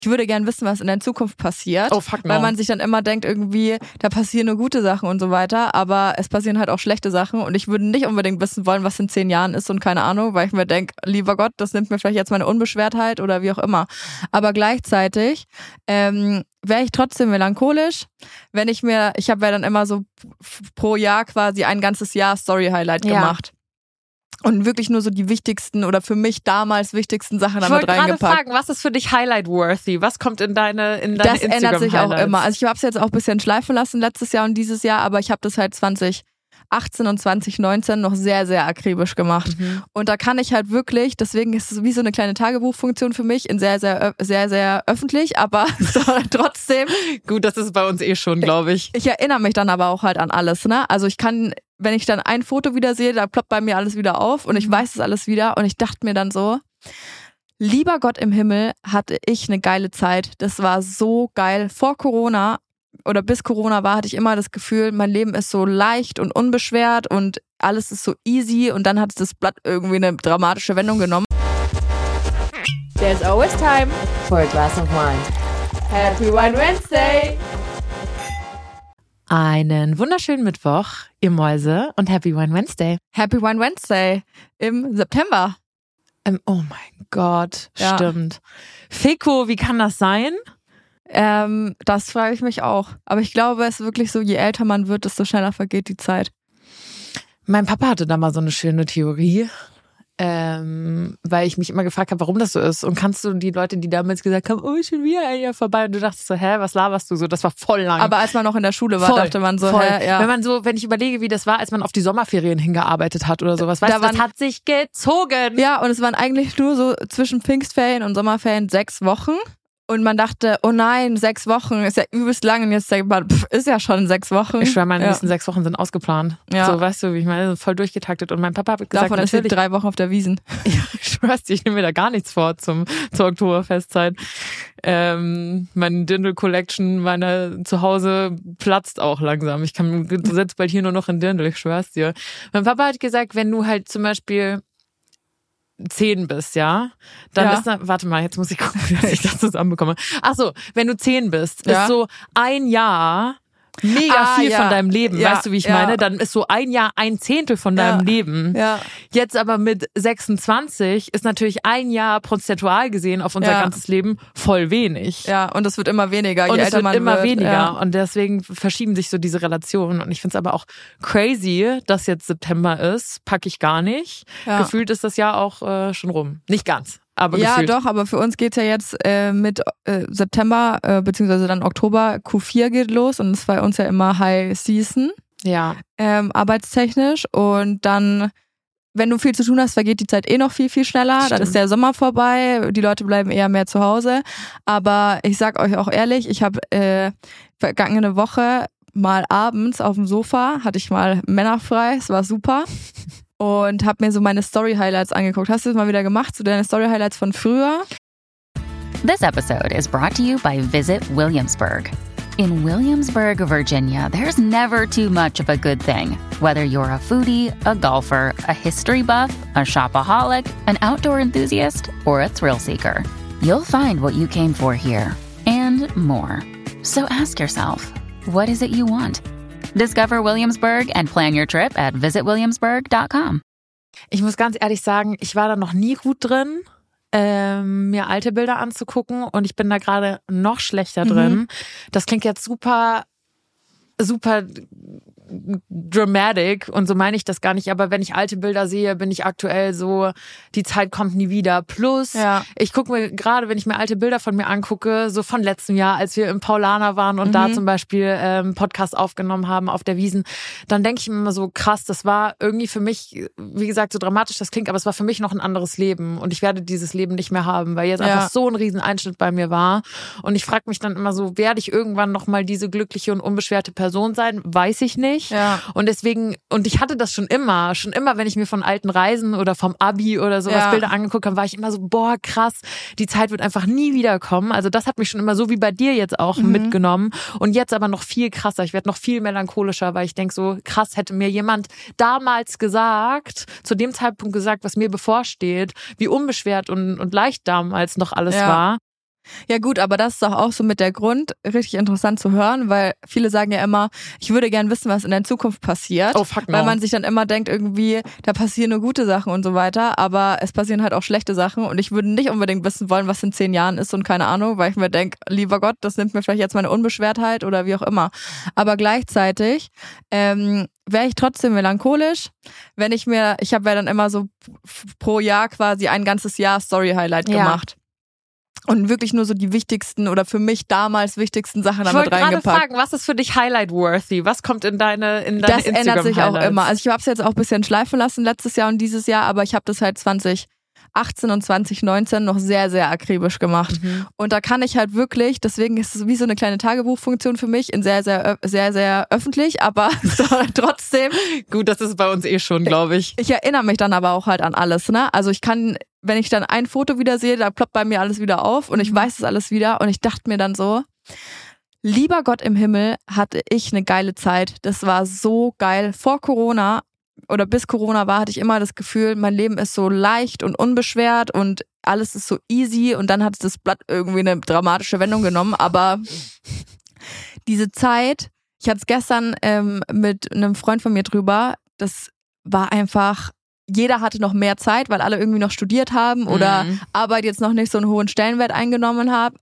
ich würde gern wissen, was in der Zukunft passiert. Oh, fuck no. Weil man sich dann immer denkt, irgendwie, da passieren nur gute Sachen und so weiter, aber es passieren halt auch schlechte Sachen und ich würde nicht unbedingt wissen wollen, was in 10 Jahren ist und keine Ahnung, weil ich mir denke, lieber Gott, das nimmt mir vielleicht jetzt meine Unbeschwertheit oder wie auch immer. Aber gleichzeitig wäre ich trotzdem melancholisch, wenn ich habe ja dann immer so pro Jahr quasi ein ganzes Jahr Story-Highlight gemacht. Und wirklich nur so die wichtigsten oder für mich damals wichtigsten Sachen damit reingepackt. Ich wollte gerade fragen, was ist für dich Highlight-worthy? Was kommt in deine Das Instagram-Highlights? ändert sich auch immer. Also ich habe es jetzt auch ein bisschen schleifen lassen letztes Jahr und dieses Jahr, aber ich habe das halt 2018 und 2019 noch sehr, sehr akribisch gemacht. Und da kann ich halt wirklich, deswegen ist es wie so eine kleine Tagebuchfunktion für mich, in sehr, sehr, sehr, sehr öffentlich, aber trotzdem. Gut, das ist bei uns schon, glaube ich. Ich erinnere mich dann aber auch halt an alles, ne? Also ich kann, wenn ich dann ein Foto wieder sehe, da ploppt bei mir alles wieder auf und ich weiß es alles wieder und ich dachte mir dann so, lieber Gott im Himmel, hatte ich eine geile Zeit. Das war so geil. Vor Corona oder bis Corona war, hatte ich immer das Gefühl, mein Leben ist so leicht und unbeschwert und alles ist so easy und dann hat das Blatt irgendwie eine dramatische Wendung genommen. There's always time for a glass of wine. Happy Wine Wednesday! Einen wunderschönen Mittwoch, ihr Mäuse, und Happy Wine Wednesday. Happy Wine Wednesday im September. Oh mein Gott, stimmt. Feko, wie kann das sein? Das frage ich mich auch. Aber ich glaube, es ist wirklich so, je älter man wird, desto schneller vergeht die Zeit. Mein Papa hatte da mal so eine schöne Theorie, weil ich mich immer gefragt habe, warum das so ist. Und kannst du die Leute, die damals gesagt haben, oh, schon wieder ein Jahr vorbei, und du dachtest so, was laberst du so? Das war voll lang. Aber als man noch in der Schule war, dachte man so, voll. Ja. Wenn ich überlege, wie das war, als man auf die Sommerferien hingearbeitet hat oder sowas, weißt du, das hat sich gezogen. Ja, und es waren eigentlich nur so zwischen Pfingstferien und Sommerferien 6 Wochen. Und man dachte, oh nein, 6 Wochen ist ja übelst lang. Und jetzt denkt man, ist ja schon 6 Wochen. Ich schwöre, meine nächsten 6 Wochen sind ausgeplant. Ja. So, weißt du, wie ich meine, voll durchgetaktet. Und mein Papa hat gesagt, davon ist jetzt 3 Wochen auf der Wiesn. Ja, ich schwör's dir, ich nehme mir da gar nichts vor zur Oktoberfestzeit. Meine Dirndl Collection, meine zu Hause platzt auch langsam. Du sitzt bald hier nur noch in Dirndl, ich schwör's dir. Mein Papa hat gesagt, wenn du halt zum Beispiel 10 bist, dann ist da, warte mal, jetzt muss ich gucken, wie ich das zusammenbekomme. Ach so, wenn du 10 bist, ist so ein Jahr mega viel von deinem Leben, weißt du, wie ich meine? Dann ist so ein Jahr 1/10 von deinem Leben. Ja. Jetzt aber mit 26 ist natürlich ein Jahr prozentual gesehen auf unser ganzes Leben voll wenig. Ja, und es wird immer weniger, je älter man wird. Und es wird immer weniger. Und deswegen verschieben sich so diese Relationen. Und ich finde es aber auch crazy, dass jetzt September ist. Packe ich gar nicht. Ja. Gefühlt ist das Jahr auch schon rum. Nicht ganz. Aber gefühlt. Doch, aber für uns geht's ja jetzt mit September beziehungsweise dann Oktober, Q4 geht los und es ist bei uns ja immer High Season, arbeitstechnisch, und dann, wenn du viel zu tun hast, vergeht die Zeit noch viel, viel schneller. Stimmt. Dann ist der Sommer vorbei, die Leute bleiben eher mehr zu Hause, aber ich sag euch auch ehrlich, ich habe vergangene Woche mal abends auf dem Sofa, hatte ich mal männerfrei, es war super. Und habe mir so meine Story-Highlights angeguckt. Hast du das mal wieder gemacht, so deine Story-Highlights von früher? This episode is brought to you by Visit Williamsburg. In Williamsburg, Virginia, there's never too much of a good thing. Whether you're a foodie, a golfer, a history buff, a shopaholic, an outdoor enthusiast, or a thrill seeker, you'll find what you came for here and more. So ask yourself, what is it you want? Discover Williamsburg and plan your trip at visitwilliamsburg.com. Ich muss ganz ehrlich sagen, ich war da noch nie gut drin, mir alte Bilder anzugucken, und ich bin da gerade noch schlechter drin. Das klingt jetzt super, super dramatic, und so meine ich das gar nicht, aber wenn ich alte Bilder sehe, bin ich aktuell so, die Zeit kommt nie wieder. Plus, ich gucke mir gerade, wenn ich mir alte Bilder von mir angucke, so von letztem Jahr, als wir im Paulaner waren und da zum Beispiel Podcast aufgenommen haben auf der Wiesn, dann denke ich mir immer so, krass, das war irgendwie für mich, wie gesagt, so dramatisch das klingt, aber es war für mich noch ein anderes Leben, und ich werde dieses Leben nicht mehr haben, weil jetzt einfach so ein riesen Einschnitt bei mir war, und ich frage mich dann immer so, werde ich irgendwann nochmal diese glückliche und unbeschwerte Person sein? Weiß ich nicht. Ja. Und deswegen, und ich hatte das schon immer, wenn ich mir von alten Reisen oder vom Abi oder sowas Bilder angeguckt habe, war ich immer so, boah, krass, die Zeit wird einfach nie wiederkommen. Also das hat mich schon immer so wie bei dir jetzt auch mitgenommen, und jetzt aber noch viel krasser. Ich werde noch viel melancholischer, weil ich denke so, krass, hätte mir jemand damals gesagt, zu dem Zeitpunkt gesagt, was mir bevorsteht, wie unbeschwert und leicht damals noch alles war. Ja gut, aber das ist doch auch so mit der Grund richtig interessant zu hören, weil viele sagen ja immer, ich würde gern wissen, was in der Zukunft passiert, weil man sich dann immer denkt irgendwie, da passieren nur gute Sachen und so weiter, aber es passieren halt auch schlechte Sachen und ich würde nicht unbedingt wissen wollen, was in 10 Jahren ist und keine Ahnung, weil ich mir denke, lieber Gott, das nimmt mir vielleicht jetzt meine Unbeschwertheit oder wie auch immer. Aber gleichzeitig wäre ich trotzdem melancholisch, wenn ich habe ja dann immer so pro Jahr quasi ein ganzes Jahr Story-Highlight gemacht. Und wirklich nur so die wichtigsten oder für mich damals wichtigsten Sachen damit reingepackt. Ich wollte gerade fragen, was ist für dich Highlight-worthy? Was kommt in deine Das ändert sich auch immer. Also ich habe es jetzt auch ein bisschen schleifen lassen letztes Jahr und dieses Jahr, aber ich habe das halt 2018 und 2019 noch sehr, sehr akribisch gemacht. Mhm. Und da kann ich halt wirklich, deswegen ist es wie so eine kleine Tagebuchfunktion für mich, in sehr, sehr, sehr, sehr öffentlich, aber trotzdem. Gut, das ist bei uns schon, glaube ich. Ich erinnere mich dann aber auch halt an alles, ne? Also ich kann, wenn ich dann ein Foto wieder sehe, da ploppt bei mir alles wieder auf und ich weiß es alles wieder und ich dachte mir dann so, lieber Gott im Himmel, hatte ich eine geile Zeit. Das war so geil. Vor Corona oder bis Corona war, hatte ich immer das Gefühl, mein Leben ist so leicht und unbeschwert und alles ist so easy und dann hat das Blatt irgendwie eine dramatische Wendung genommen, aber diese Zeit, ich hatte es gestern mit einem Freund von mir drüber, das war einfach, jeder hatte noch mehr Zeit, weil alle irgendwie noch studiert haben oder Arbeit jetzt noch nicht so einen hohen Stellenwert eingenommen hat.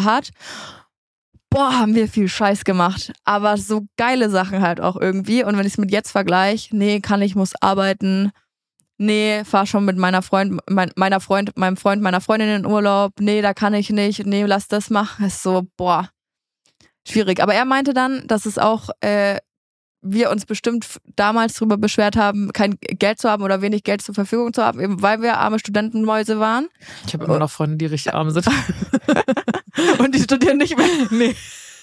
Boah, haben wir viel Scheiß gemacht. Aber so geile Sachen halt auch irgendwie. Und wenn ich es mit jetzt vergleiche, nee, muss arbeiten. Nee, fahr schon mit meinem Freund, meiner Freundin in den Urlaub. Nee, da kann ich nicht. Nee, lass das machen. Ist so, boah, schwierig. Aber er meinte dann, dass es auch wir uns bestimmt damals drüber beschwert haben, kein Geld zu haben oder wenig Geld zur Verfügung zu haben, eben weil wir arme Studentenmäuse waren. Ich habe immer noch Freunde, die richtig arm sind. Und die studieren nicht mehr. Nee.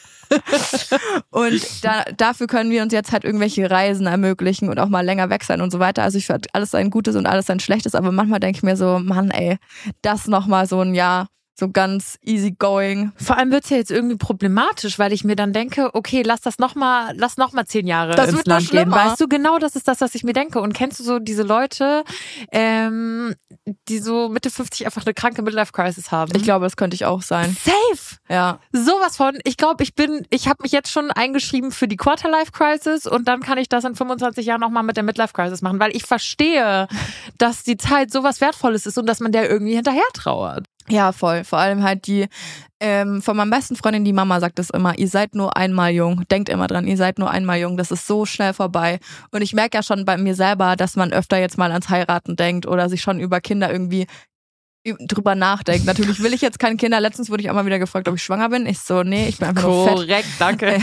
Und dafür können wir uns jetzt halt irgendwelche Reisen ermöglichen und auch mal länger weg sein und so weiter. Also ich finde alles ein Gutes und alles ein Schlechtes, aber manchmal denke ich mir so, Mann ey, das nochmal so ein Jahr so ganz easy going. Vor allem wird's ja jetzt irgendwie problematisch, weil ich mir dann denke, okay, lass noch mal 10 Jahre das ins Land gehen. Weißt du, genau das ist das, was ich mir denke. Und kennst du so diese Leute, die so Mitte 50 einfach eine kranke Midlife-Crisis haben? Ich glaube, das könnte ich auch sein. Safe! Ja. Sowas von. Ich glaube, ich habe mich jetzt schon eingeschrieben für die Quarter-Life-Crisis und dann kann ich das in 25 Jahren nochmal mit der Midlife-Crisis machen, weil ich verstehe, dass die Zeit sowas Wertvolles ist und dass man der irgendwie hinterher trauert. Ja, voll. Vor allem halt die, von meinem besten Freundin, die Mama sagt das immer, ihr seid nur einmal jung. Denkt immer dran, ihr seid nur einmal jung. Das ist so schnell vorbei. Und ich merke ja schon bei mir selber, dass man öfter jetzt mal ans Heiraten denkt oder sich schon über Kinder irgendwie drüber nachdenkt. Natürlich will ich jetzt keine Kinder. Letztens wurde ich auch mal wieder gefragt, ob ich schwanger bin. Ich so, nee, ich bin einfach nur fett. Korrekt, danke.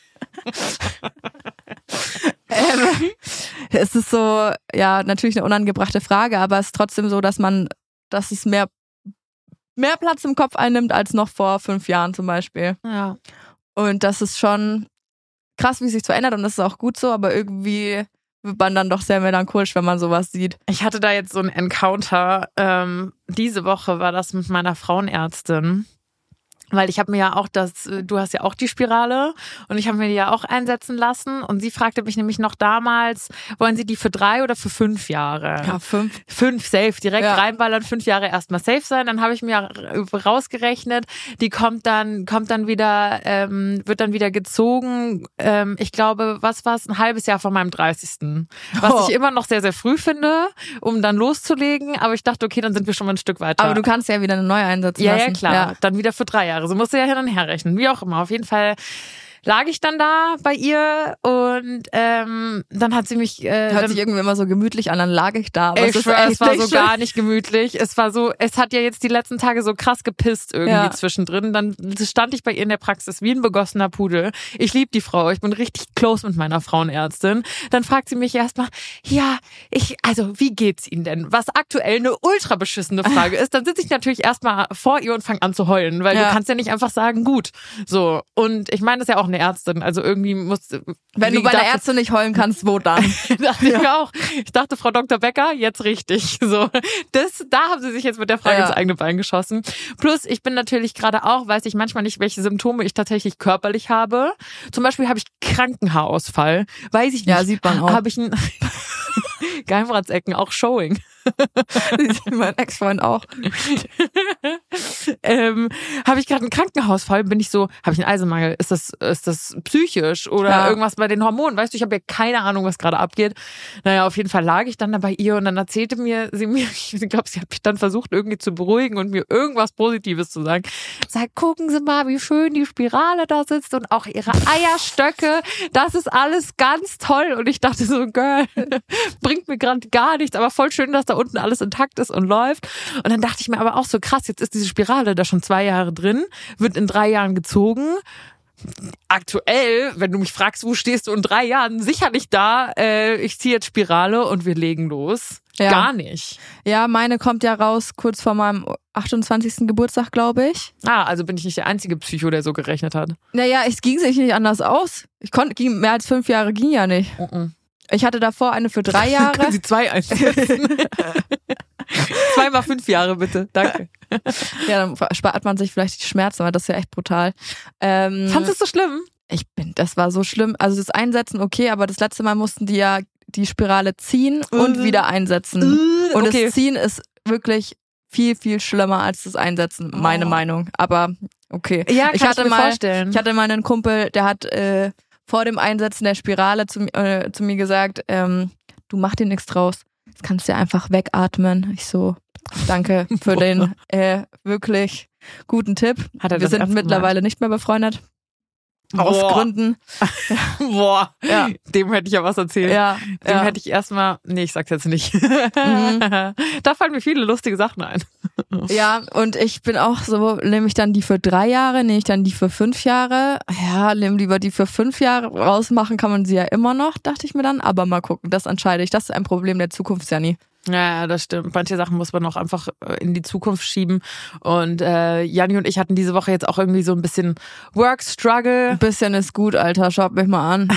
Es ist so, ja, natürlich eine unangebrachte Frage, aber es ist trotzdem so, dass es mehr Platz im Kopf einnimmt als noch vor 5 Jahren zum Beispiel. Ja. Und das ist schon krass, wie es sich verändert und das ist auch gut so, aber irgendwie wird man dann doch sehr melancholisch, wenn man sowas sieht. Ich hatte da jetzt so ein Encounter, diese Woche war das mit meiner Frauenärztin. Weil ich habe mir ja auch du hast ja auch die Spirale und ich habe mir die ja auch einsetzen lassen und sie fragte mich nämlich noch damals, wollen Sie die für 3 oder für 5 Jahre? Ja, 5. 5 safe, direkt reinballern, 5 Jahre erstmal safe sein, dann habe ich mir rausgerechnet, die kommt dann wieder, wird dann wieder gezogen, ich glaube, was war es, ein halbes Jahr vor meinem 30. Was ich immer noch sehr, sehr früh finde, um dann loszulegen, aber ich dachte, okay, dann sind wir schon mal ein Stück weiter. Aber du kannst ja wieder eine neue einsetzen lassen. Ja, klar, dann wieder für 3 Jahre. So musst du ja hin und her rechnen. Wie auch immer. Auf jeden Fall lag ich dann da bei ihr und dann hat sie mich... Hört sich irgendwie immer so gemütlich an, dann lag ich da. Aber ich schwör, es war so gar nicht gemütlich. Es hat ja jetzt die letzten Tage so krass gepisst irgendwie zwischendrin. Dann stand ich bei ihr in der Praxis wie ein begossener Pudel. Ich liebe die Frau, ich bin richtig close mit meiner Frauenärztin. Dann fragt sie mich erstmal, wie geht's Ihnen denn? Was aktuell eine ultra beschissene Frage ist, dann sitze ich natürlich erstmal vor ihr und fange an zu heulen, weil du kannst ja nicht einfach sagen, gut. So. Und ich meine, das ist ja auch eine Ärztin, also irgendwie muss... Wenn du bei der Ärztin nicht heulen kannst, wo dann? Dachte ich auch. Ich dachte, Frau Dr. Becker, jetzt richtig. So, da haben sie sich jetzt mit der Frage ins eigene Bein geschossen. Plus, ich bin natürlich gerade auch, weiß ich manchmal nicht, welche Symptome ich tatsächlich körperlich habe. Zum Beispiel habe ich Krankenhaarausfall. Weiß ich nicht. Ja, sieht man auch. Habe ich ein Geheimratsecken, auch Showing. Mein Ex-Freund auch. Habe ich gerade einen Krankenhausfall, bin ich so, habe ich einen Eisenmangel? Ist das psychisch oder irgendwas bei den Hormonen? Weißt du, ich habe ja keine Ahnung, was gerade abgeht. Naja, auf jeden Fall lag ich dann da bei ihr und dann erzählte sie mir, ich glaube, sie hat mich dann versucht irgendwie zu beruhigen und mir irgendwas Positives zu sagen. Sagt, gucken Sie mal, wie schön die Spirale da sitzt und auch ihre Eierstöcke. Das ist alles ganz toll. Und ich dachte so, Girl, bringt mir gerade gar nichts, aber voll schön, dass da unten alles intakt ist und läuft. Und dann dachte ich mir aber auch so, krass, jetzt ist diese Spirale da schon 2 Jahre drin, wird in 3 Jahren gezogen. Aktuell, wenn du mich fragst, wo stehst du in 3 Jahren, sicherlich da, ich ziehe jetzt Spirale und wir legen los. Ja. Gar nicht. Ja, meine kommt ja raus kurz vor meinem 28. Geburtstag, glaube ich. Also bin ich nicht der einzige Psycho, der so gerechnet hat. Naja, es ging sich nicht anders aus. Mehr als 5 Jahre ging ja nicht. Ich hatte davor eine für 3 Jahre. Können Sie 2 einsetzen? 2 mal 5 Jahre, bitte. Danke. Ja, dann spart man sich vielleicht die Schmerzen, aber das ist ja echt brutal. Fandest du es so schlimm? Das war so schlimm. Also das Einsetzen okay, aber das letzte Mal mussten die ja die Spirale ziehen und wieder einsetzen. Und okay. Das Ziehen ist wirklich viel, viel schlimmer als das Einsetzen, meine Meinung. Aber okay. Ja, kann ich mir vorstellen. Ich hatte mal einen Kumpel, der hat vor dem Einsetzen der Spirale zu mir gesagt, du mach dir nichts draus. Das kannst du ja einfach wegatmen. Ich so, danke für den wirklich guten Tipp. Wir sind mittlerweile nicht mehr befreundet. Aus Gründen. Boah, ja. Dem hätte ich ja was erzählt. Ja, dem hätte ich erstmal, ich sag's jetzt nicht. Da fallen mir viele lustige Sachen ein. Ja, und ich bin auch so, nehme ich dann die für 3 Jahre, nehme ich dann die für 5 Jahre. Ja, nehme lieber die für 5 Jahre. Rausmachen kann man sie ja immer noch, dachte ich mir dann. Aber mal gucken, das entscheide ich. Das ist ein Problem der Zukunft, Janni. Ja, das stimmt. Manche Sachen muss man auch einfach in die Zukunft schieben. Und Janni und ich hatten diese Woche jetzt auch irgendwie so ein bisschen Work-Struggle. Ein bisschen ist gut, Alter. Schaut mich mal an.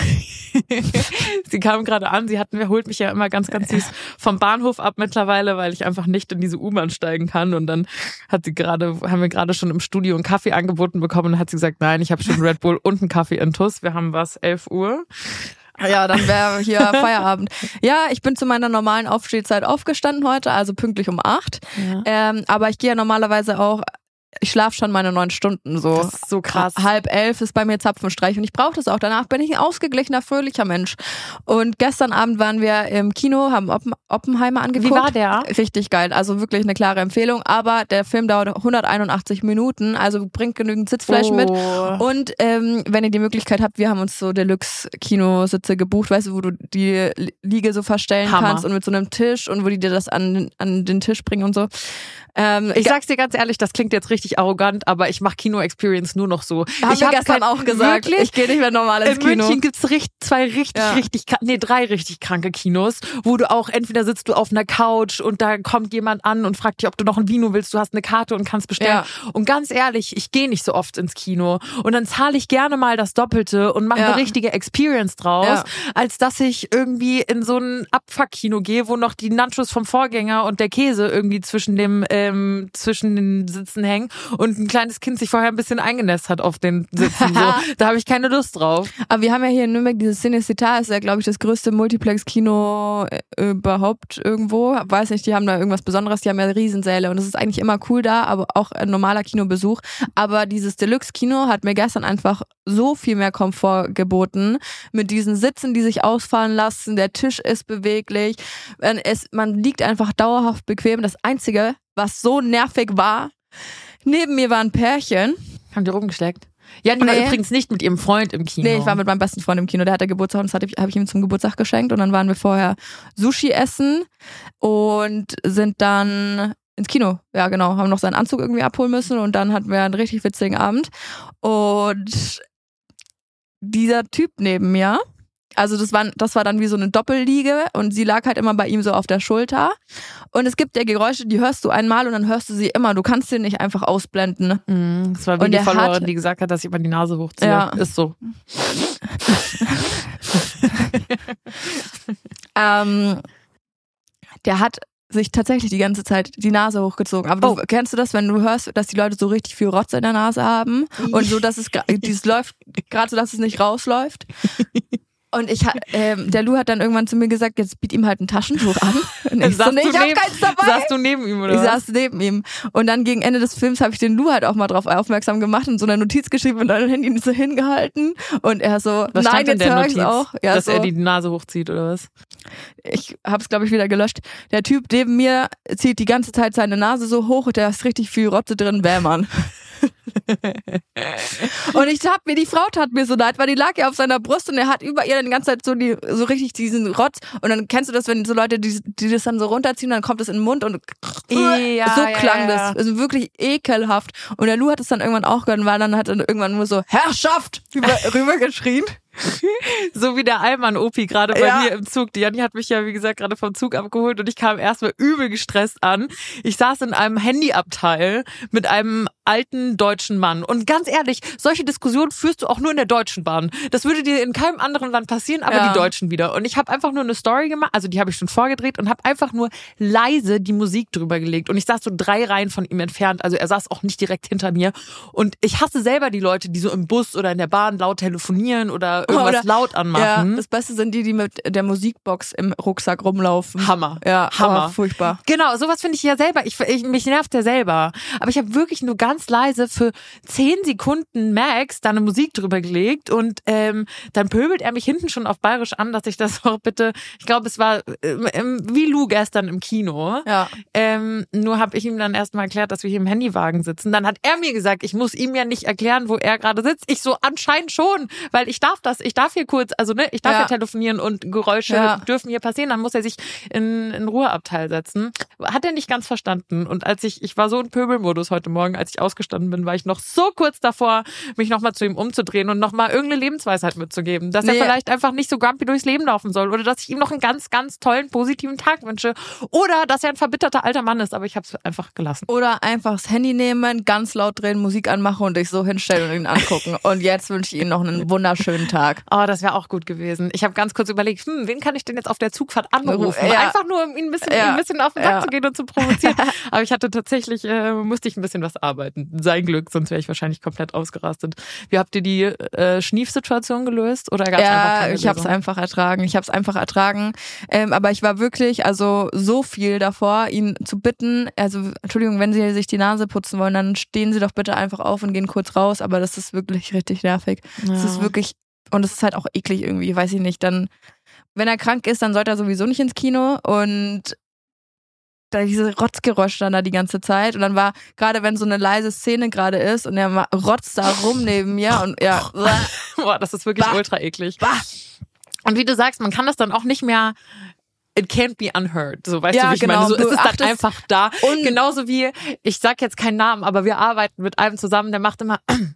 Sie kam gerade an. Holt mich ja immer ganz, ganz süß vom Bahnhof ab mittlerweile, weil ich einfach nicht in diese U-Bahn steigen kann. Und dann haben wir gerade schon im Studio einen Kaffee angeboten bekommen. Und dann hat sie gesagt, nein, ich habe schon Red Bull und einen Kaffee Intus. Wir haben 11 Uhr. Ja, dann wäre hier Feierabend. Ja, ich bin zu meiner normalen Aufstehzeit aufgestanden heute, also pünktlich um 8. Ja. Aber ich gehe ja normalerweise auch, ich schlafe schon meine 9 Stunden so. Das ist so krass. 10:30 ist bei mir Zapfenstreich und ich brauche das auch. Danach bin ich ein ausgeglichener, fröhlicher Mensch. Und gestern Abend waren wir im Kino, haben Oppenheimer angeguckt. Wie war der? Richtig geil, also wirklich eine klare Empfehlung. Aber der Film dauert 181 Minuten, also bringt genügend Sitzfleisch mit. Und wenn ihr die Möglichkeit habt, wir haben uns so Deluxe-Kinositze gebucht, weißt du, wo du die Liege so verstellen kannst und mit so einem Tisch und wo die dir das an den Tisch bringen und so. Ich sag's dir ganz ehrlich, das klingt jetzt richtig arrogant, aber ich mache Kino-Experience nur noch so. Ich habe gestern auch gesagt, wirklich? Ich gehe nicht mehr normal ins Kino. In München gibt's 3 richtig kranke Kinos, wo du auch, entweder sitzt du auf einer Couch und da kommt jemand an und fragt dich, ob du noch ein Vino willst, du hast eine Karte und kannst bestellen. Ja. Und ganz ehrlich, ich gehe nicht so oft ins Kino und dann zahle ich gerne mal das Doppelte und mache eine richtige Experience draus, als dass ich irgendwie in so ein Abfuck-Kino gehe, wo noch die Nachos vom Vorgänger und der Käse irgendwie zwischen den Sitzen hängen und ein kleines Kind sich vorher ein bisschen eingenässt hat auf den Sitzen. So. Da habe ich keine Lust drauf. Aber wir haben ja hier in Nürnberg dieses Cinecittà, ist ja, glaube ich, das größte Multiplex-Kino überhaupt irgendwo. Weiß nicht, die haben da irgendwas Besonderes, die haben ja Riesensäle und es ist eigentlich immer cool da, aber auch ein normaler Kinobesuch. Aber dieses Deluxe-Kino hat mir gestern einfach so viel mehr Komfort geboten. Mit diesen Sitzen, die sich ausfahren lassen, der Tisch ist beweglich, man liegt einfach dauerhaft bequem. Das Einzige, was so nervig war, neben mir war ein Pärchen. Haben die rumgeschleckt? Ja, die war übrigens nicht mit ihrem Freund im Kino. Nee, ich war mit meinem besten Freund im Kino. Der hatte Geburtstag und das habe ich ihm zum Geburtstag geschenkt. Und dann waren wir vorher Sushi essen und sind dann ins Kino. Ja, genau. Haben noch seinen Anzug irgendwie abholen müssen und dann hatten wir einen richtig witzigen Abend. Und dieser Typ neben mir, also das war dann wie so eine Doppelliege und sie lag halt immer bei ihm so auf der Schulter. Und es gibt ja Geräusche, die hörst du einmal und dann hörst du sie immer. Du kannst sie nicht einfach ausblenden. Das war wie die Followerin, die gesagt hat, dass ich immer die Nase hochziehe. Ja. Ist so. Der hat sich tatsächlich die ganze Zeit die Nase hochgezogen. Aber kennst du das, wenn du hörst, dass die Leute so richtig viel Rotz in der Nase haben und so, dass es läuft, gerade so, dass es nicht rausläuft? Und der Lou hat dann irgendwann zu mir gesagt, jetzt biet ihm halt ein Taschentuch an. Und ich so, nee, ich hab keins dabei. Saß du neben ihm, oder? Ich saß neben ihm. Und dann gegen Ende des Films habe ich den Lou halt auch mal drauf aufmerksam gemacht und so eine Notiz geschrieben und dann Handy so hingehalten. Und er so, was nein, jetzt höre ich's auch. Ja, dass so, er die Nase hochzieht, oder was? Ich hab's, glaube ich, wieder gelöscht. Der Typ neben mir zieht die ganze Zeit seine Nase so hoch und da ist richtig viel Rotze drin, Bämern. Und die Frau tat mir so leid, weil die lag ja auf seiner Brust und er hat über ihr die ganze Zeit so richtig diesen Rotz. Und dann kennst du das, wenn so Leute, die das dann so runterziehen, dann kommt es in den Mund und so klang das. Also wirklich ekelhaft. Und der Lou hat es dann irgendwann auch gehört, weil dann hat er irgendwann nur so Herrschaft rübergeschrien. So wie der Allmann-Opi gerade bei mir im Zug. Die Janni hat mich ja, wie gesagt, gerade vom Zug abgeholt und ich kam erstmal übel gestresst an. Ich saß in einem Handyabteil mit einem alten deutschen Mann. Und ganz ehrlich, solche Diskussionen führst du auch nur in der Deutschen Bahn. Das würde dir in keinem anderen Land passieren, aber die Deutschen wieder. Und ich habe einfach nur eine Story gemacht, also die habe ich schon vorgedreht und habe einfach nur leise die Musik drüber gelegt. Und ich saß so 3 Reihen von ihm entfernt, also er saß auch nicht direkt hinter mir. Und ich hasse selber die Leute, die so im Bus oder in der Bahn laut telefonieren oder irgendwas laut anmachen. Ja, das Beste sind die mit der Musikbox im Rucksack rumlaufen. Hammer. Ja, Hammer. Furchtbar. Genau, sowas finde ich ja selber. Mich nervt ja selber. Aber ich habe wirklich nur ganz leise für 10 Sekunden Max da eine Musik drüber gelegt und dann pöbelt er mich hinten schon auf Bayerisch an, dass ich das auch bitte, ich glaube, es war wie Lou gestern im Kino. Ja. Nur habe ich ihm dann erstmal erklärt, dass wir hier im Handywagen sitzen. Dann hat er mir gesagt, ich muss ihm ja nicht erklären, wo er gerade sitzt. Ich so, anscheinend schon, weil ich darf hier kurz, also ne, ich darf ja telefonieren und Geräusche dürfen hier passieren, dann muss er sich in Ruheabteil setzen. Hat er nicht ganz verstanden. Und ich war so in Pöbelmodus heute Morgen, als ich ausgestanden bin, war ich noch so kurz davor, mich nochmal zu ihm umzudrehen und nochmal irgendeine Lebensweisheit mitzugeben. Dass er vielleicht einfach nicht so grumpy durchs Leben laufen soll oder dass ich ihm noch einen ganz, ganz tollen, positiven Tag wünsche. Oder dass er ein verbitterter alter Mann ist, aber ich habe es einfach gelassen. Oder einfach das Handy nehmen, ganz laut drehen, Musik anmachen und dich so hinstellen und ihn angucken. Und jetzt wünsche ich ihm noch einen wunderschönen Tag. Oh, das wäre auch gut gewesen. Ich habe ganz kurz überlegt, wen kann ich denn jetzt auf der Zugfahrt anrufen? Ja. Einfach nur, um ihn ein bisschen auf den Sack zu gehen und zu provozieren. Aber ich hatte tatsächlich, musste ich ein bisschen was arbeiten. Sein Glück, sonst wäre ich wahrscheinlich komplett ausgerastet. Wie habt ihr die Schniefsituation gelöst? Oder gab's einfach keine ich habe es einfach ertragen. Aber ich war wirklich, also so viel davor, ihn zu bitten, also Entschuldigung, wenn Sie sich die Nase putzen wollen, dann stehen Sie doch bitte einfach auf und gehen kurz raus. Aber das ist wirklich richtig nervig. Das ist wirklich, und es ist halt auch eklig irgendwie, weiß ich nicht. Dann, wenn er krank ist, dann sollte er sowieso nicht ins Kino und da diese Rotzgeräusche dann da die ganze Zeit und dann war, gerade wenn so eine leise Szene gerade ist und er rotzt da rum neben mir und ja. Boah, das ist wirklich ultra eklig. Und wie du sagst, man kann das dann auch nicht mehr, it can't be unheard. So, weißt du, wie ich meine? So ist es dann einfach da. Und genauso wie, ich sag jetzt keinen Namen, aber wir arbeiten mit einem zusammen, der macht immer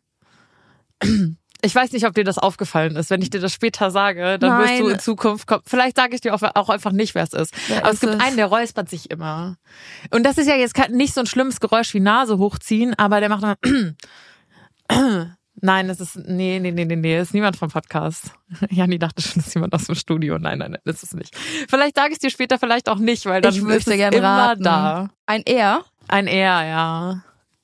ich weiß nicht, ob dir das aufgefallen ist. Wenn ich dir das später sage, dann wirst du in Zukunft kommen. Vielleicht sage ich dir auch einfach nicht, wer es ist. Aber es gibt einen, der räuspert sich immer. Und das ist ja jetzt nicht so ein schlimmes Geräusch wie Nase hochziehen, aber der macht immer Nein, das ist, nee, das ist niemand vom Podcast. Janni dachte schon, das ist jemand aus dem Studio. Nein, das ist nicht. Vielleicht sage ich es dir später, vielleicht auch nicht, weil dann ist es immer raten. Da. Ein Er? Ein Er, ja.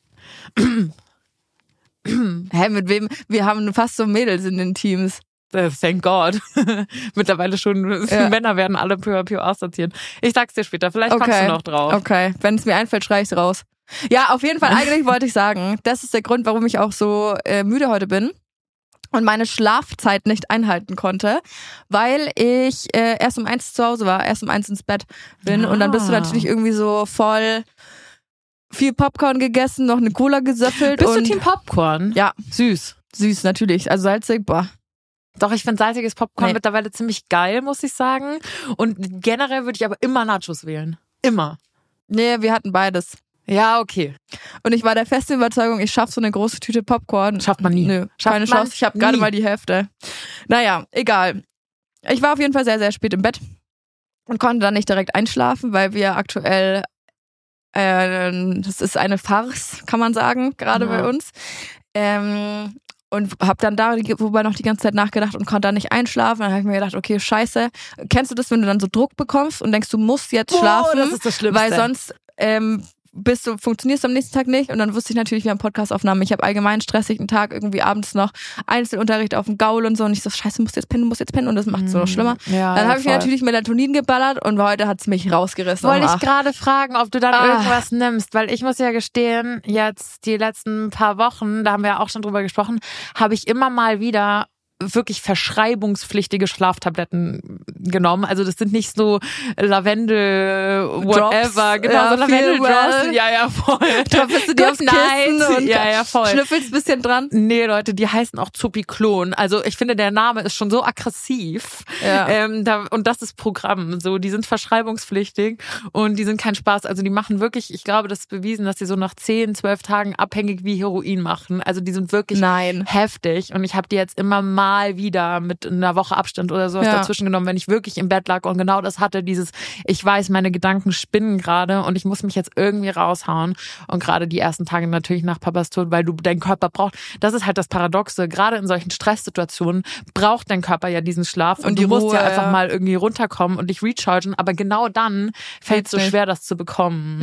Mit wem? Wir haben fast so Mädels in den Teams. Thank God. Mittlerweile schon Männer werden alle peu à peu aussortiert. Ich sag's dir später, vielleicht kommst du noch drauf. Okay, wenn es mir einfällt, schrei ich's raus. Ja, auf jeden Fall, eigentlich wollte ich sagen, das ist der Grund, warum ich auch so müde heute bin und meine Schlafzeit nicht einhalten konnte, weil ich erst um 1 zu Hause war, erst um 1 ins Bett bin und dann bist du natürlich irgendwie so voll viel Popcorn gegessen, noch eine Cola gesöffelt. Bist du Team Popcorn? Ja. Süß. Süß, natürlich. Also salzig, boah. Doch, ich finde salziges Popcorn mittlerweile ziemlich geil, muss ich sagen. Und generell würde ich aber immer Nachos wählen. Immer. Nee, wir hatten beides. Ja, okay. Und ich war der festen Überzeugung, ich schaffe so eine große Tüte Popcorn. Schafft man nie. Nö, keine Chance. Ich habe gerade mal die Hälfte. Naja, egal. Ich war auf jeden Fall sehr, sehr spät im Bett und konnte dann nicht direkt einschlafen, weil wir aktuell das ist eine Farce, kann man sagen, gerade bei uns. Und habe dann darüber noch die ganze Zeit nachgedacht und konnte dann nicht einschlafen. Dann habe ich mir gedacht, okay, scheiße. Kennst du das, wenn du dann so Druck bekommst und denkst, du musst jetzt schlafen? Das ist das Schlimmste. Weil sonst funktionierst du am nächsten Tag nicht und dann wusste ich natürlich, wir haben Podcastaufnahmen. Ich habe allgemein stressigen Tag, irgendwie abends noch Einzelunterricht auf dem Gaul und so und ich so, scheiße, du musst jetzt pennen und das macht es so noch schlimmer. Ja, dann habe ich mir natürlich Melatonin geballert und heute hat's mich rausgerissen. Wollte ich gerade fragen, ob du dann irgendwas nimmst, weil ich muss ja gestehen, jetzt die letzten paar Wochen, da haben wir ja auch schon drüber gesprochen, habe ich immer mal wieder wirklich verschreibungspflichtige Schlaftabletten genommen. Also das sind nicht so Lavendel, whatever, Drops, genau, so Lavendel-Drops. Ja, voll. Da bist du dir aufs Kissen und voll. schnüffelst ein bisschen dran. Nee, Leute, die heißen auch Zupiklon. Also ich finde, der Name ist schon so aggressiv. Ja. Und das ist Programm. So, die sind verschreibungspflichtig und die sind kein Spaß. Also die machen wirklich, ich glaube, das ist bewiesen, dass die so nach 10, 12 Tagen abhängig wie Heroin machen. Also die sind wirklich heftig. Und ich habe die jetzt immer mal wieder mit einer Woche Abstand oder sowas dazwischen genommen, wenn ich wirklich im Bett lag und genau das hatte, dieses, ich weiß, meine Gedanken spinnen gerade und ich muss mich jetzt irgendwie raushauen. Und gerade die ersten Tage natürlich nach Papas Tod, weil dein Körper braucht, das ist halt das Paradoxe, gerade in solchen Stresssituationen braucht dein Körper ja diesen Schlaf und du musst ja einfach mal irgendwie runterkommen und dich rechargen, aber genau dann fällt es so schwer, das zu bekommen.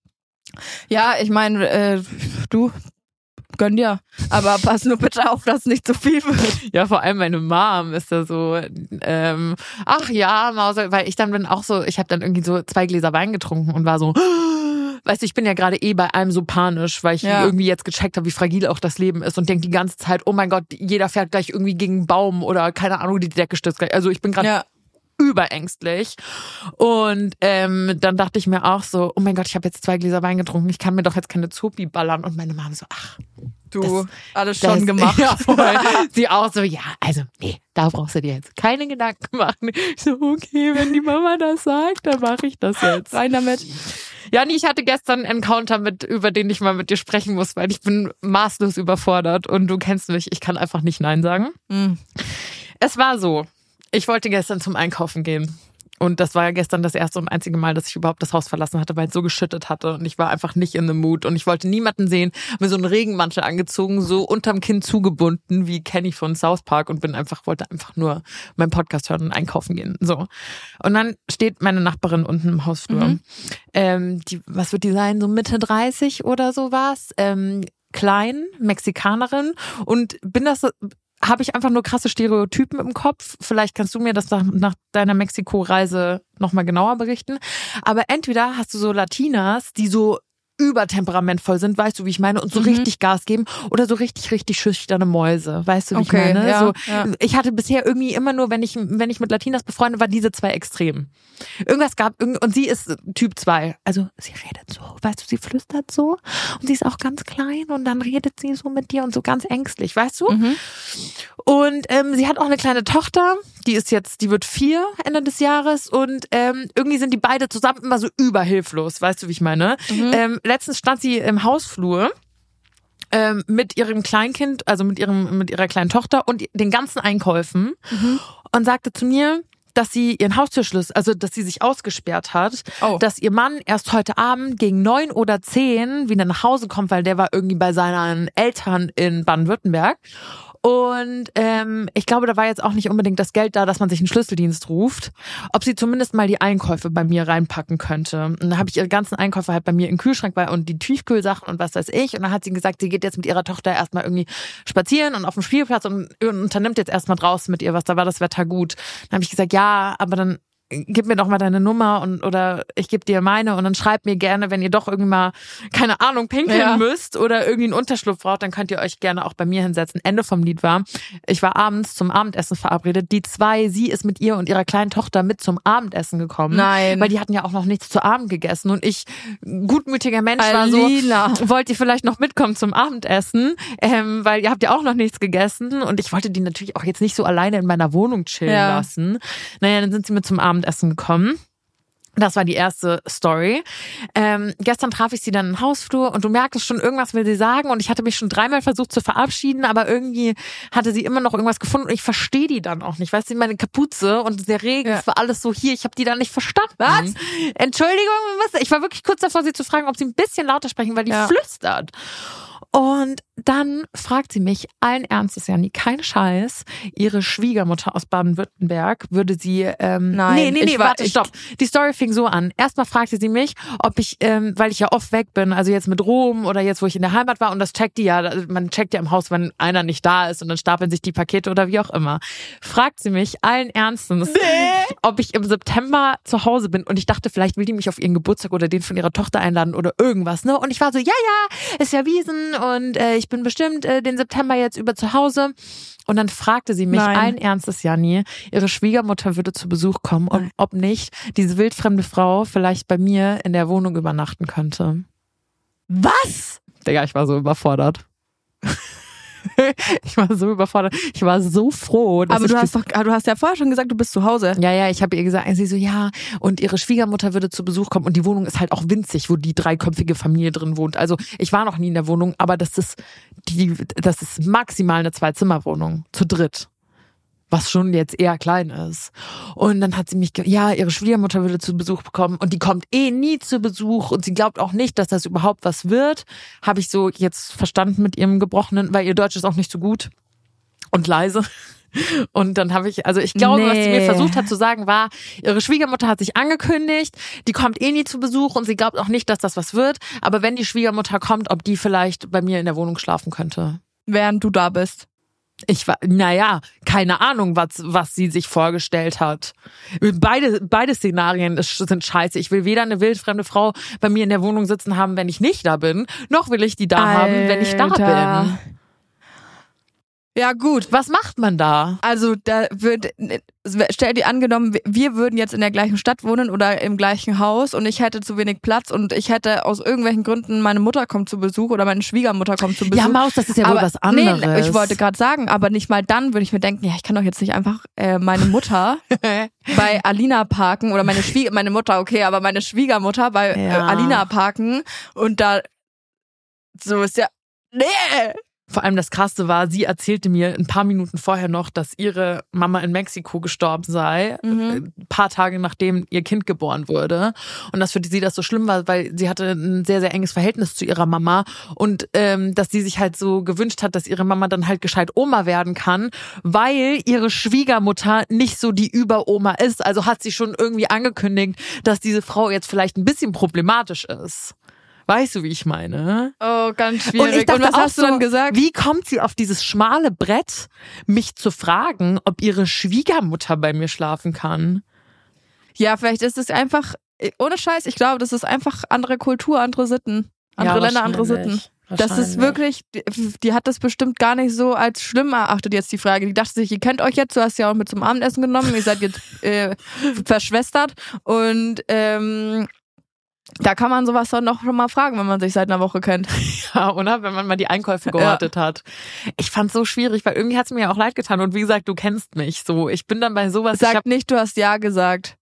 Ja, ich meine, du gönn dir. Aber pass nur bitte auf, dass es nicht zu viel wird. Ja, vor allem meine Mom ist da so, ach ja, Mause, weil ich dann bin auch so, ich habe dann irgendwie so 2 Gläser Wein getrunken und war so, weißt du, ich bin ja gerade bei allem so panisch, weil ich irgendwie jetzt gecheckt habe, wie fragil auch das Leben ist und denke die ganze Zeit, oh mein Gott, jeder fährt gleich irgendwie gegen einen Baum oder keine Ahnung, die Decke stürzt gleich. Also ich bin gerade überängstlich. Und dann dachte ich mir auch so, oh mein Gott, ich habe jetzt 2 Gläser Wein getrunken, ich kann mir doch jetzt keine Zopi ballern. Und meine Mama so, ach, du, alles schon gemacht. Ja, voll. Sie auch so, ja, also nee, da brauchst du dir jetzt keine Gedanken machen. Ich so, okay, wenn die Mama das sagt, dann mache ich das jetzt. Rein damit. Ja, nee, ich hatte gestern einen Encounter, über den ich mal mit dir sprechen muss, weil ich bin maßlos überfordert und du kennst mich, ich kann einfach nicht Nein sagen. Es war so, ich wollte gestern zum Einkaufen gehen. Und das war ja gestern das erste und einzige Mal, dass ich überhaupt das Haus verlassen hatte, weil es so geschüttet hatte. Und ich war einfach nicht in the mood. Und ich wollte niemanden sehen. Mir so einen Regenmantel angezogen, so unterm Kinn zugebunden wie Kenny von South Park und wollte einfach nur meinen Podcast hören und einkaufen gehen. So. Und dann steht meine Nachbarin unten im Hausflur. Was wird die sein? So Mitte 30 oder sowas. Klein, Mexikanerin. Und habe ich einfach nur krasse Stereotypen im Kopf. Vielleicht kannst du mir das nach deiner Mexiko-Reise nochmal genauer berichten. Aber entweder hast du so Latinas, die so übertemperamentvoll sind, weißt du, wie ich meine, und so richtig Gas geben, oder so richtig schüchterne Mäuse, weißt du, wie ich meine? Ja, so, ich hatte bisher irgendwie immer nur, wenn ich mit Latinas befreundet war, diese 2 Extremen. Irgendwas gab, und sie ist Typ 2. Also sie redet so, weißt du, sie flüstert so und sie ist auch ganz klein und dann redet sie so mit dir und so ganz ängstlich, weißt du? Und sie hat auch eine kleine Tochter, die wird 4 Ende des Jahres und irgendwie sind die beide zusammen immer so überhilflos, weißt du, wie ich meine? Letztens stand sie im Hausflur mit ihrem Kleinkind, also mit ihrer kleinen Tochter und den ganzen Einkäufen und sagte zu mir, dass sie ihren Haustürschlüssel, also dass sie sich ausgesperrt hat, dass ihr Mann erst heute Abend gegen 9 oder 10 wieder nach Hause kommt, weil der war irgendwie bei seinen Eltern in Baden-Württemberg. Und ich glaube, da war jetzt auch nicht unbedingt das Geld da, dass man sich einen Schlüsseldienst ruft. Ob sie zumindest mal die Einkäufe bei mir reinpacken könnte. Und da habe ich ihre ganzen Einkäufe halt bei mir im Kühlschrank und die Tiefkühlsachen und was weiß ich. Und dann hat sie gesagt, sie geht jetzt mit ihrer Tochter erstmal irgendwie spazieren und auf dem Spielplatz und unternimmt jetzt erstmal draußen mit ihr was. Da war das Wetter gut. Dann habe ich gesagt, ja, aber dann gib mir doch mal deine Nummer oder ich gebe dir meine und dann schreibt mir gerne, wenn ihr doch irgendwie mal, keine Ahnung, pinkeln müsst oder irgendwie einen Unterschlupf braucht, dann könnt ihr euch gerne auch bei mir hinsetzen. Ende vom Lied war, ich war abends zum Abendessen verabredet. Sie ist mit ihr und ihrer kleinen Tochter mit zum Abendessen gekommen. Nein. Weil die hatten ja auch noch nichts zu Abend gegessen und ich, gutmütiger Mensch, war so, wollt ihr vielleicht noch mitkommen zum Abendessen, weil ihr habt ja auch noch nichts gegessen und ich wollte die natürlich auch jetzt nicht so alleine in meiner Wohnung chillen lassen. Naja, dann sind sie mit zum Abendessen gekommen. Das war die erste Story. Gestern traf ich sie dann im Hausflur und du merkst schon, irgendwas will sie sagen und ich hatte mich schon 3-mal versucht zu verabschieden, aber irgendwie hatte sie immer noch irgendwas gefunden und ich verstehe die dann auch nicht. Weißt du, meine Kapuze und der Regen, das war alles so hier, ich habe die dann nicht verstanden. Was? Entschuldigung, was? Ich war wirklich kurz davor, sie zu fragen, ob sie ein bisschen lauter sprechen, weil die flüstert. Und dann fragt sie mich allen Ernstes, Janni, kein Scheiß, ihre Schwiegermutter aus Baden-Württemberg würde sie, Nein, warte, stopp. Die Story fing so an. Erstmal fragte sie mich, ob ich, weil ich ja oft weg bin, also jetzt mit Rom oder jetzt, wo ich in der Heimat war, und das checkt die ja, man checkt ja im Haus, wenn einer nicht da ist und dann stapeln sich die Pakete oder wie auch immer. Fragt sie mich allen Ernstes, ob ich im September zu Hause bin, und ich dachte, vielleicht will die mich auf ihren Geburtstag oder den von ihrer Tochter einladen oder irgendwas, ne? Und ich war so, ja, ist ja Wiesen und ich bin bestimmt den September jetzt über zu Hause. Und dann fragte sie mich allen Ernstes, Janni, ihre Schwiegermutter würde zu Besuch kommen und ob nicht diese wildfremde Frau vielleicht bei mir in der Wohnung übernachten könnte. Was? Digga, ich war so überfordert. Ich war so überfordert. Ich war so froh. Dass aber du hast ja vorher schon gesagt, du bist zu Hause. Ja, ich habe ihr gesagt, sie so, ja, und ihre Schwiegermutter würde zu Besuch kommen, und die Wohnung ist halt auch winzig, wo die 3-köpfige Familie drin wohnt. Also ich war noch nie in der Wohnung, aber das ist maximal eine 2-Zimmer-Wohnung, zu dritt. Was schon jetzt eher klein ist. Und dann hat sie mich, ihre Schwiegermutter würde zu Besuch kommen, und die kommt nie zu Besuch, und sie glaubt auch nicht, dass das überhaupt was wird. Habe ich so jetzt verstanden mit ihrem Gebrochenen, weil ihr Deutsch ist auch nicht so gut und leise. Und dann habe ich glaube, was sie mir versucht hat zu sagen, war, ihre Schwiegermutter hat sich angekündigt, die kommt nie zu Besuch, und sie glaubt auch nicht, dass das was wird. Aber wenn die Schwiegermutter kommt, ob die vielleicht bei mir in der Wohnung schlafen könnte. Während du da bist. Keine Ahnung, was sie sich vorgestellt hat. Beide Szenarien sind scheiße. Ich will weder eine wildfremde Frau bei mir in der Wohnung sitzen haben, wenn ich nicht da bin, noch will ich die da haben, wenn ich da bin. Ja, gut. Was macht man da? Also, stell dir angenommen, wir würden jetzt in der gleichen Stadt wohnen oder im gleichen Haus, und ich hätte zu wenig Platz, und ich hätte aus irgendwelchen Gründen, meine Mutter kommt zu Besuch oder meine Schwiegermutter kommt zu Besuch. Ja, Maus, das ist ja wohl was anderes. Nee, ich wollte gerade sagen, aber nicht mal dann würde ich mir denken, ja, ich kann doch jetzt nicht einfach meine Mutter bei Alina parken, oder meine Mutter, okay, aber meine Schwiegermutter bei Alina parken, und da so ist ja, nee. Vor allem das Krasse war, sie erzählte mir ein paar Minuten vorher noch, dass ihre Mama in Mexiko gestorben sei, ein paar Tage nachdem ihr Kind geboren wurde. Und dass für sie das so schlimm war, weil sie hatte ein sehr, sehr enges Verhältnis zu ihrer Mama, und dass sie sich halt so gewünscht hat, dass ihre Mama dann halt gescheit Oma werden kann, weil ihre Schwiegermutter nicht so die Überoma ist. Also hat sie schon irgendwie angekündigt, dass diese Frau jetzt vielleicht ein bisschen problematisch ist. Weißt du, wie ich meine? Oh, ganz schwierig. Und was hast du dann gesagt? Wie kommt sie auf dieses schmale Brett, mich zu fragen, ob ihre Schwiegermutter bei mir schlafen kann? Ja, vielleicht ist es einfach, ohne Scheiß, ich glaube, das ist einfach andere Kultur, andere Sitten. Andere Länder, andere Sitten. Das ist wirklich, die hat das bestimmt gar nicht so als schlimm erachtet, jetzt die Frage. Die dachte sich, ihr kennt euch jetzt, du hast ja auch mit zum Abendessen genommen, ihr seid jetzt verschwestert, und da kann man sowas dann noch schon mal fragen, wenn man sich seit einer Woche kennt. Ja, oder? Wenn man mal die Einkäufe gehortet hat. Ich fand's so schwierig, weil irgendwie hat's mir ja auch leid getan. Und wie gesagt, du kennst mich so. Ich bin dann bei sowas. Sag nicht, du hast Ja gesagt.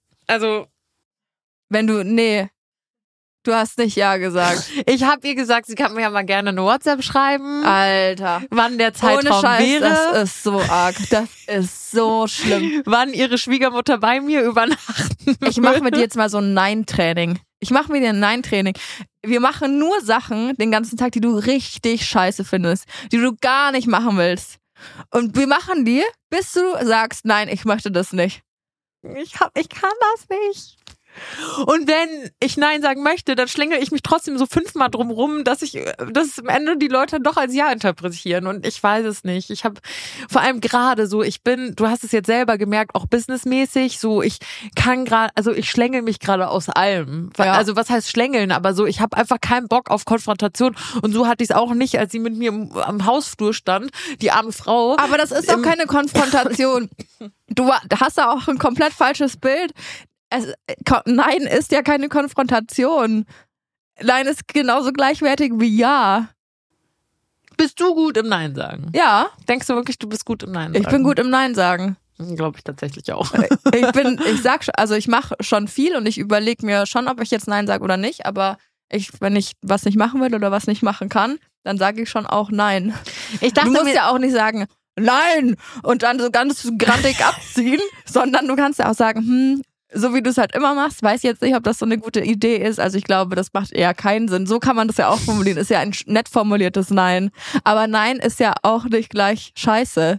Du hast nicht Ja gesagt. Ich habe ihr gesagt, sie kann mir ja mal gerne eine WhatsApp schreiben. Alter. Wann der Zeitraum Ohne Scheiß, wäre. Das ist so arg. Das ist so schlimm. Wann ihre Schwiegermutter bei mir übernachten Ich mache mit dir jetzt mal so ein Nein-Training. Wir machen nur Sachen den ganzen Tag, die du richtig scheiße findest, die du gar nicht machen willst. Und wir machen die, bis du sagst, nein, ich möchte das nicht. Ich kann das nicht. Und wenn ich Nein sagen möchte, dann schlängel ich mich trotzdem so 5-mal drum rum, dass am Ende die Leute doch als Ja interpretieren. Und ich weiß es nicht. Ich habe vor allem gerade so, du hast es jetzt selber gemerkt, auch businessmäßig, so ich schlängel mich gerade aus allem. Ja. Also was heißt schlängeln? Aber so, ich habe einfach keinen Bock auf Konfrontation. Und so hatte ich es auch nicht, als sie mit mir am Hausflur stand, die arme Frau. Aber das ist doch keine Konfrontation. Du hast da auch ein komplett falsches Bild. Nein ist ja keine Konfrontation. Nein ist genauso gleichwertig wie Ja. Bist du gut im Nein sagen? Ja. Denkst du wirklich, du bist gut im Nein sagen? Ich bin gut im Nein sagen. Glaube ich tatsächlich auch. Ich mache schon viel, und ich überlege mir schon, ob ich jetzt Nein sage oder nicht, aber wenn ich was nicht machen will oder was nicht machen kann, dann sage ich schon auch Nein. Du musst ja auch nicht sagen, Nein, und dann so ganz grantig abziehen, sondern du kannst ja auch sagen, so wie du es halt immer machst, weiß ich jetzt nicht, ob das so eine gute Idee ist. Also ich glaube, das macht eher keinen Sinn. So kann man das ja auch formulieren. Ist ja ein nett formuliertes Nein. Aber Nein ist ja auch nicht gleich Scheiße.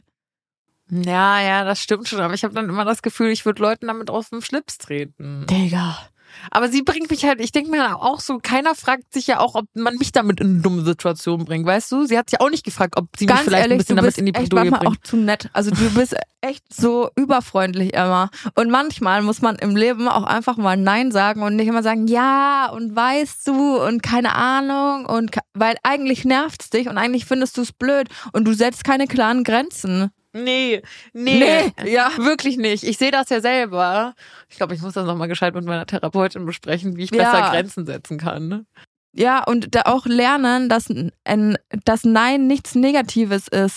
Ja, das stimmt schon. Aber ich habe dann immer das Gefühl, ich würde Leuten damit auf den Schlips treten. Digga. Aber sie bringt mich halt, ich denke mir auch so, keiner fragt sich ja auch, ob man mich damit in eine dumme Situation bringt, weißt du? Sie hat sich auch nicht gefragt, ob sie mich vielleicht ein bisschen damit in die Bredouille bringt. Du bist echt manchmal auch zu nett. Also du bist echt so überfreundlich immer. Und manchmal muss man im Leben auch einfach mal Nein sagen und nicht immer sagen, ja und weißt du und keine Ahnung. Weil eigentlich nervt's dich und eigentlich findest du es blöd und du setzt keine klaren Grenzen. Nee, ja, wirklich nicht. Ich sehe das ja selber. Ich glaube, ich muss das nochmal gescheit mit meiner Therapeutin besprechen, wie ich besser Grenzen setzen kann. Ne? Ja, und da auch lernen, dass Nein nichts Negatives ist.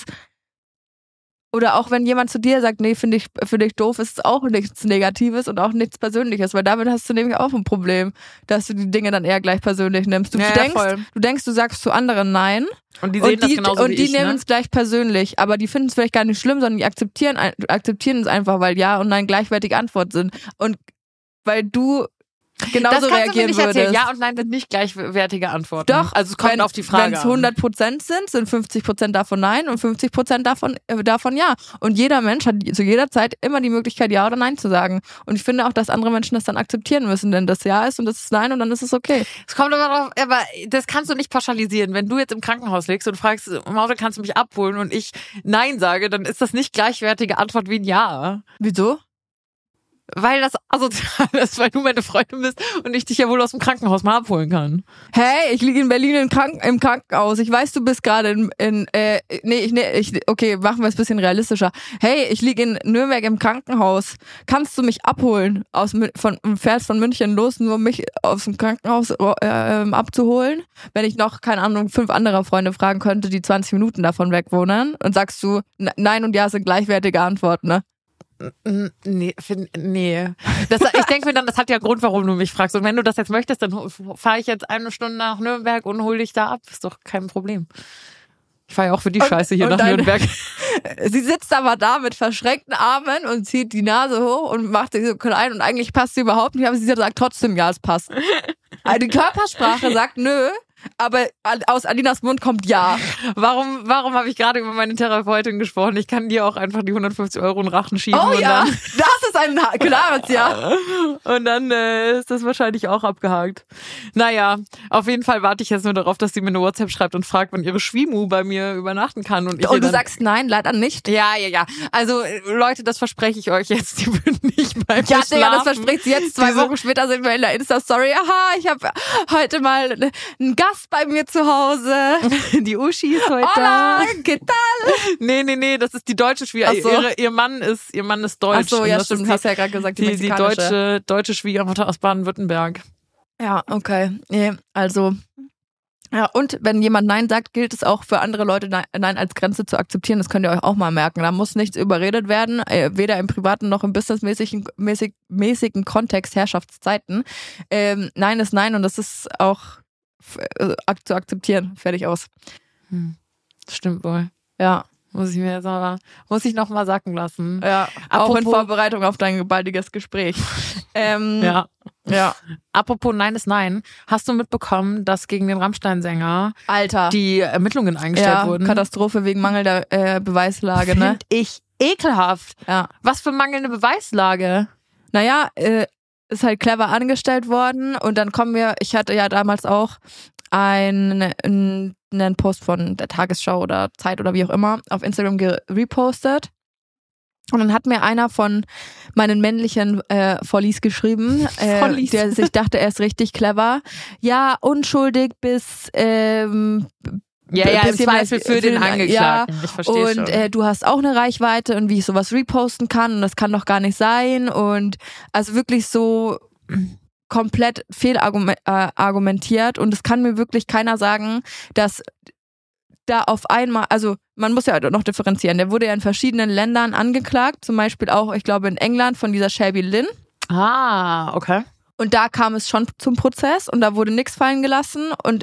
Oder auch wenn jemand zu dir sagt, nee, finde ich doof, ist es auch nichts Negatives und auch nichts Persönliches, weil damit hast du nämlich auch ein Problem, dass du die Dinge dann eher gleich persönlich nimmst. Du denkst, du sagst zu anderen Nein. Und die sehen das genauso wie ich. Und die nehmen es gleich persönlich, aber die finden es vielleicht gar nicht schlimm, sondern die akzeptieren es einfach, weil Ja und Nein gleichwertige Antwort sind. Und weil du genauso reagieren würdest. Erzählen. Ja und Nein sind nicht gleichwertige Antworten. Doch. Also es kommt auf die Frage an. Wenn es 100% sind 50% davon Nein und 50% davon Ja. Und jeder Mensch hat zu jeder Zeit immer die Möglichkeit, Ja oder Nein zu sagen. Und ich finde auch, dass andere Menschen das dann akzeptieren müssen, denn das Ja ist und das ist Nein und dann ist es okay. Es kommt aber drauf, aber das kannst du nicht pauschalisieren. Wenn du jetzt im Krankenhaus liegst und fragst, Maute, kannst du mich abholen und ich Nein sage, dann ist das nicht gleichwertige Antwort wie ein Ja. Wieso? Weil das asozial ist, weil du meine Freundin bist und ich dich ja wohl aus dem Krankenhaus mal abholen kann. Hey, ich liege in Berlin im Krankenhaus. Ich weiß, du bist gerade okay, machen wir es ein bisschen realistischer. Hey, ich liege in Nürnberg im Krankenhaus. Kannst du mich abholen? Fährst von München los, nur mich aus dem Krankenhaus abzuholen? Wenn ich noch, keine Ahnung, 5 andere Freunde fragen könnte, die 20 Minuten davon weg wohnen, und sagst du, Nein und Ja sind gleichwertige Antworten, ne? Nee. Ich denke mir dann, das hat ja Grund, warum du mich fragst. Und wenn du das jetzt möchtest, dann fahre ich jetzt 1 Stunde nach Nürnberg und hole dich da ab. Ist doch kein Problem. Ich fahre ja auch für die Scheiße hier nach Nürnberg. Sie sitzt aber da mit verschränkten Armen und zieht die Nase hoch und macht sich so klein und eigentlich passt sie überhaupt nicht, aber sie sagt trotzdem, ja, es passt. Also die Körpersprache sagt nö, aber aus Alinas Mund kommt Ja. Warum habe ich gerade über meine Therapeutin gesprochen? Ich kann dir auch einfach die 150 € in Rachen schieben. Oh und ja, dann das ist ein klares Ja. Und dann ist das wahrscheinlich auch abgehakt. Naja, auf jeden Fall warte ich jetzt nur darauf, dass sie mir eine WhatsApp schreibt und fragt, wann ihre Schwimu bei mir übernachten kann. Und du sagst nein, leider nicht? Ja. Also Leute, das verspreche ich euch jetzt. Die würden nicht bei mir schlafen. Ja, Digga, das verspricht sie jetzt. 2 Wochen später sind wir in der Insta-Story. Aha, ich habe heute mal einen Gast bei mir zu Hause. Die Uschi ist heute da. da. ¿Qué tal? Nee, das ist die deutsche Schwiegermutter. So. Ihr Mann ist deutsch. Ach so, ja, stimmt. Du hast ja gerade gesagt, die deutsche Schwiegermutter aus Baden-Württemberg. Ja, okay. Nee, also ja, und wenn jemand Nein sagt, gilt es auch für andere Leute, Nein als Grenze zu akzeptieren. Das könnt ihr euch auch mal merken. Da muss nichts überredet werden, weder im privaten noch im businessmäßigen Kontext, Herrschaftszeiten. Nein ist Nein und das ist auch zu akzeptieren. Fertig aus. Stimmt wohl. Ja. Muss ich noch mal sacken lassen. Ja, auch in Vorbereitung auf dein baldiges Gespräch. Ja. Apropos Nein ist Nein. Hast du mitbekommen, dass gegen den Rammstein-Sänger die Ermittlungen eingestellt wurden? Katastrophe wegen mangelnder Beweislage, ne? Find ich ekelhaft. Ja. Was für mangelnde Beweislage? Naja, ist halt clever angestellt worden und dann ich hatte ja damals auch einen Post von der Tagesschau oder Zeit oder wie auch immer auf Instagram repostet. Und dann hat mir einer von meinen männlichen Vollies geschrieben, der sich dachte, er ist richtig clever. Ja, unschuldig bis im Zweifel für den Angeklagten. Ja, ich verstehe schon. Und du hast auch eine Reichweite und wie ich sowas reposten kann und das kann doch gar nicht sein. Und also wirklich so komplett fehlargumentiert und es kann mir wirklich keiner sagen, dass da auf einmal, also man muss ja noch differenzieren, der wurde ja in verschiedenen Ländern angeklagt, zum Beispiel auch, ich glaube in England von dieser Shelby Lynn. Ah, okay. Und da kam es schon zum Prozess und da wurde nichts fallen gelassen. Und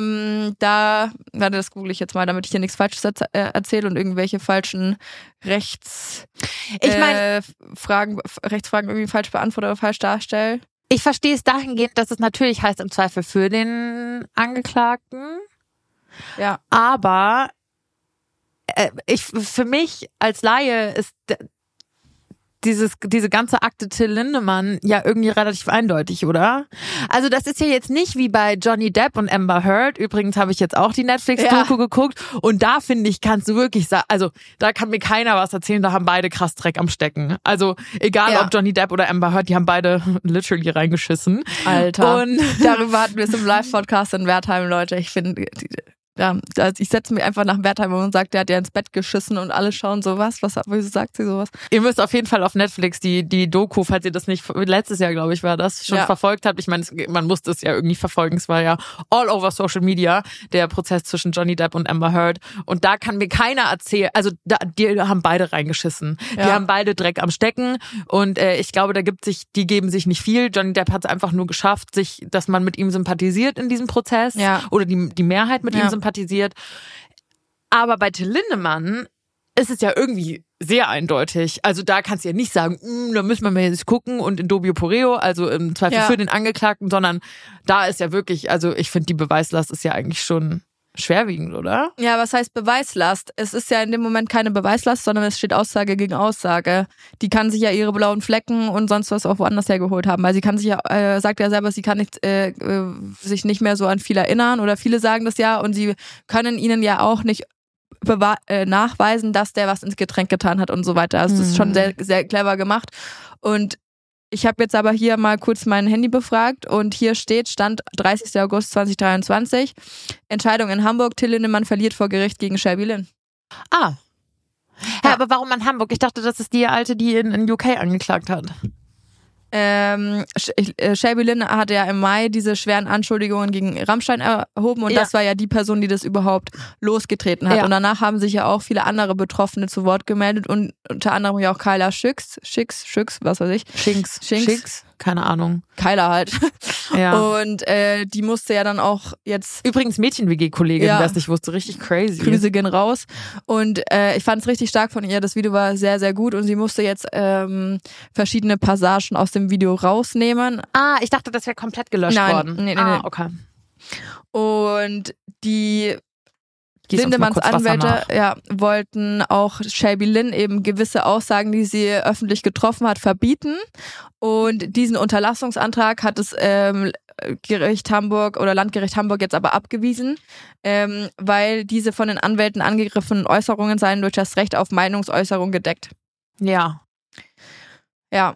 das google ich jetzt mal, damit ich hier nichts Falsches erzähle und irgendwelche falschen Rechtsfragen irgendwie falsch beantworte oder falsch darstelle. Ich verstehe es dahingehend, dass es natürlich heißt im Zweifel für den Angeklagten. Ja. Aber für mich als Laie ist diese ganze Akte Till Lindemann ja irgendwie relativ eindeutig, oder? Also das ist ja jetzt nicht wie bei Johnny Depp und Amber Heard. Übrigens habe ich jetzt auch die Netflix-Doku geguckt und da finde ich, kannst du wirklich sagen, also da kann mir keiner was erzählen, da haben beide krass Dreck am Stecken. Also egal ob Johnny Depp oder Amber Heard, die haben beide literally reingeschissen. Alter. Und darüber hatten wir es im Live-Podcast in Wertheim, Leute. Ich finde... Ja, ich setze mich einfach nach dem Wertheimer und sage, der hat ja ins Bett geschissen und alle schauen sowas. Wieso sagt sie sowas? Ihr müsst auf jeden Fall auf Netflix die Doku, falls ihr das nicht, letztes Jahr, glaube ich, war das, schon verfolgt habt. Ich meine, man musste es ja irgendwie verfolgen. Es war ja all over Social Media, der Prozess zwischen Johnny Depp und Amber Heard. Und da kann mir keiner erzählen, also die haben beide reingeschissen. Die haben beide Dreck am Stecken. Und ich glaube, die geben sich nicht viel. Johnny Depp hat es einfach nur geschafft, dass man mit ihm sympathisiert in diesem Prozess. Ja. Oder die Mehrheit mit ihm sympathisiert. Aber bei Till Lindemann ist es ja irgendwie sehr eindeutig. Also da kannst du ja nicht sagen, da müssen wir mal jetzt gucken und in dubio pro reo, also im Zweifel für den Angeklagten, sondern da ist ja wirklich, also ich finde, die Beweislast ist ja eigentlich schon schwerwiegend, oder? Ja, was heißt Beweislast? Es ist ja in dem Moment keine Beweislast, sondern es steht Aussage gegen Aussage. Die kann sich ja ihre blauen Flecken und sonst was auch woanders hergeholt haben. Weil sie kann sich ja, sagt ja selber, sie kann sich nicht mehr so an viel erinnern oder viele sagen das ja und sie können ihnen ja auch nicht nachweisen, dass der was ins Getränk getan hat und so weiter. Also das ist schon sehr, sehr clever gemacht. Und ich habe jetzt aber hier mal kurz mein Handy befragt und hier stand 30. August 2023. Entscheidung in Hamburg, Till Lindemann verliert vor Gericht gegen Shelby Lynn. Ah. Ja, aber warum in Hamburg? Ich dachte, das ist die Alte, die in UK angeklagt hat. Shelby Lynn hatte ja im Mai diese schweren Anschuldigungen gegen Rammstein erhoben und das war ja die Person, die das überhaupt losgetreten hat. Und danach haben sich ja auch viele andere Betroffene zu Wort gemeldet und unter anderem ja auch Kyla Schicks, was weiß ich. Schinks. Keine Ahnung. Kyla halt. Ja. Und die musste ja dann auch jetzt... Übrigens Mädchen-WG-Kollegin, wer es nicht wusste, richtig crazy. Grüße gehen raus. Und ich fand es richtig stark von ihr. Das Video war sehr, sehr gut und sie musste jetzt verschiedene Passagen aus dem Video rausnehmen. Ah, ich dachte, das wäre komplett gelöscht worden. Nee. Okay. Und die Lindemanns Anwälte wollten auch Shelby Lynn eben gewisse Aussagen, die sie öffentlich getroffen hat, verbieten. Und diesen Unterlassungsantrag hat das Gericht Hamburg oder Landgericht Hamburg jetzt aber abgewiesen, weil diese von den Anwälten angegriffenen Äußerungen seien durch das Recht auf Meinungsäußerung gedeckt. Ja. Ja.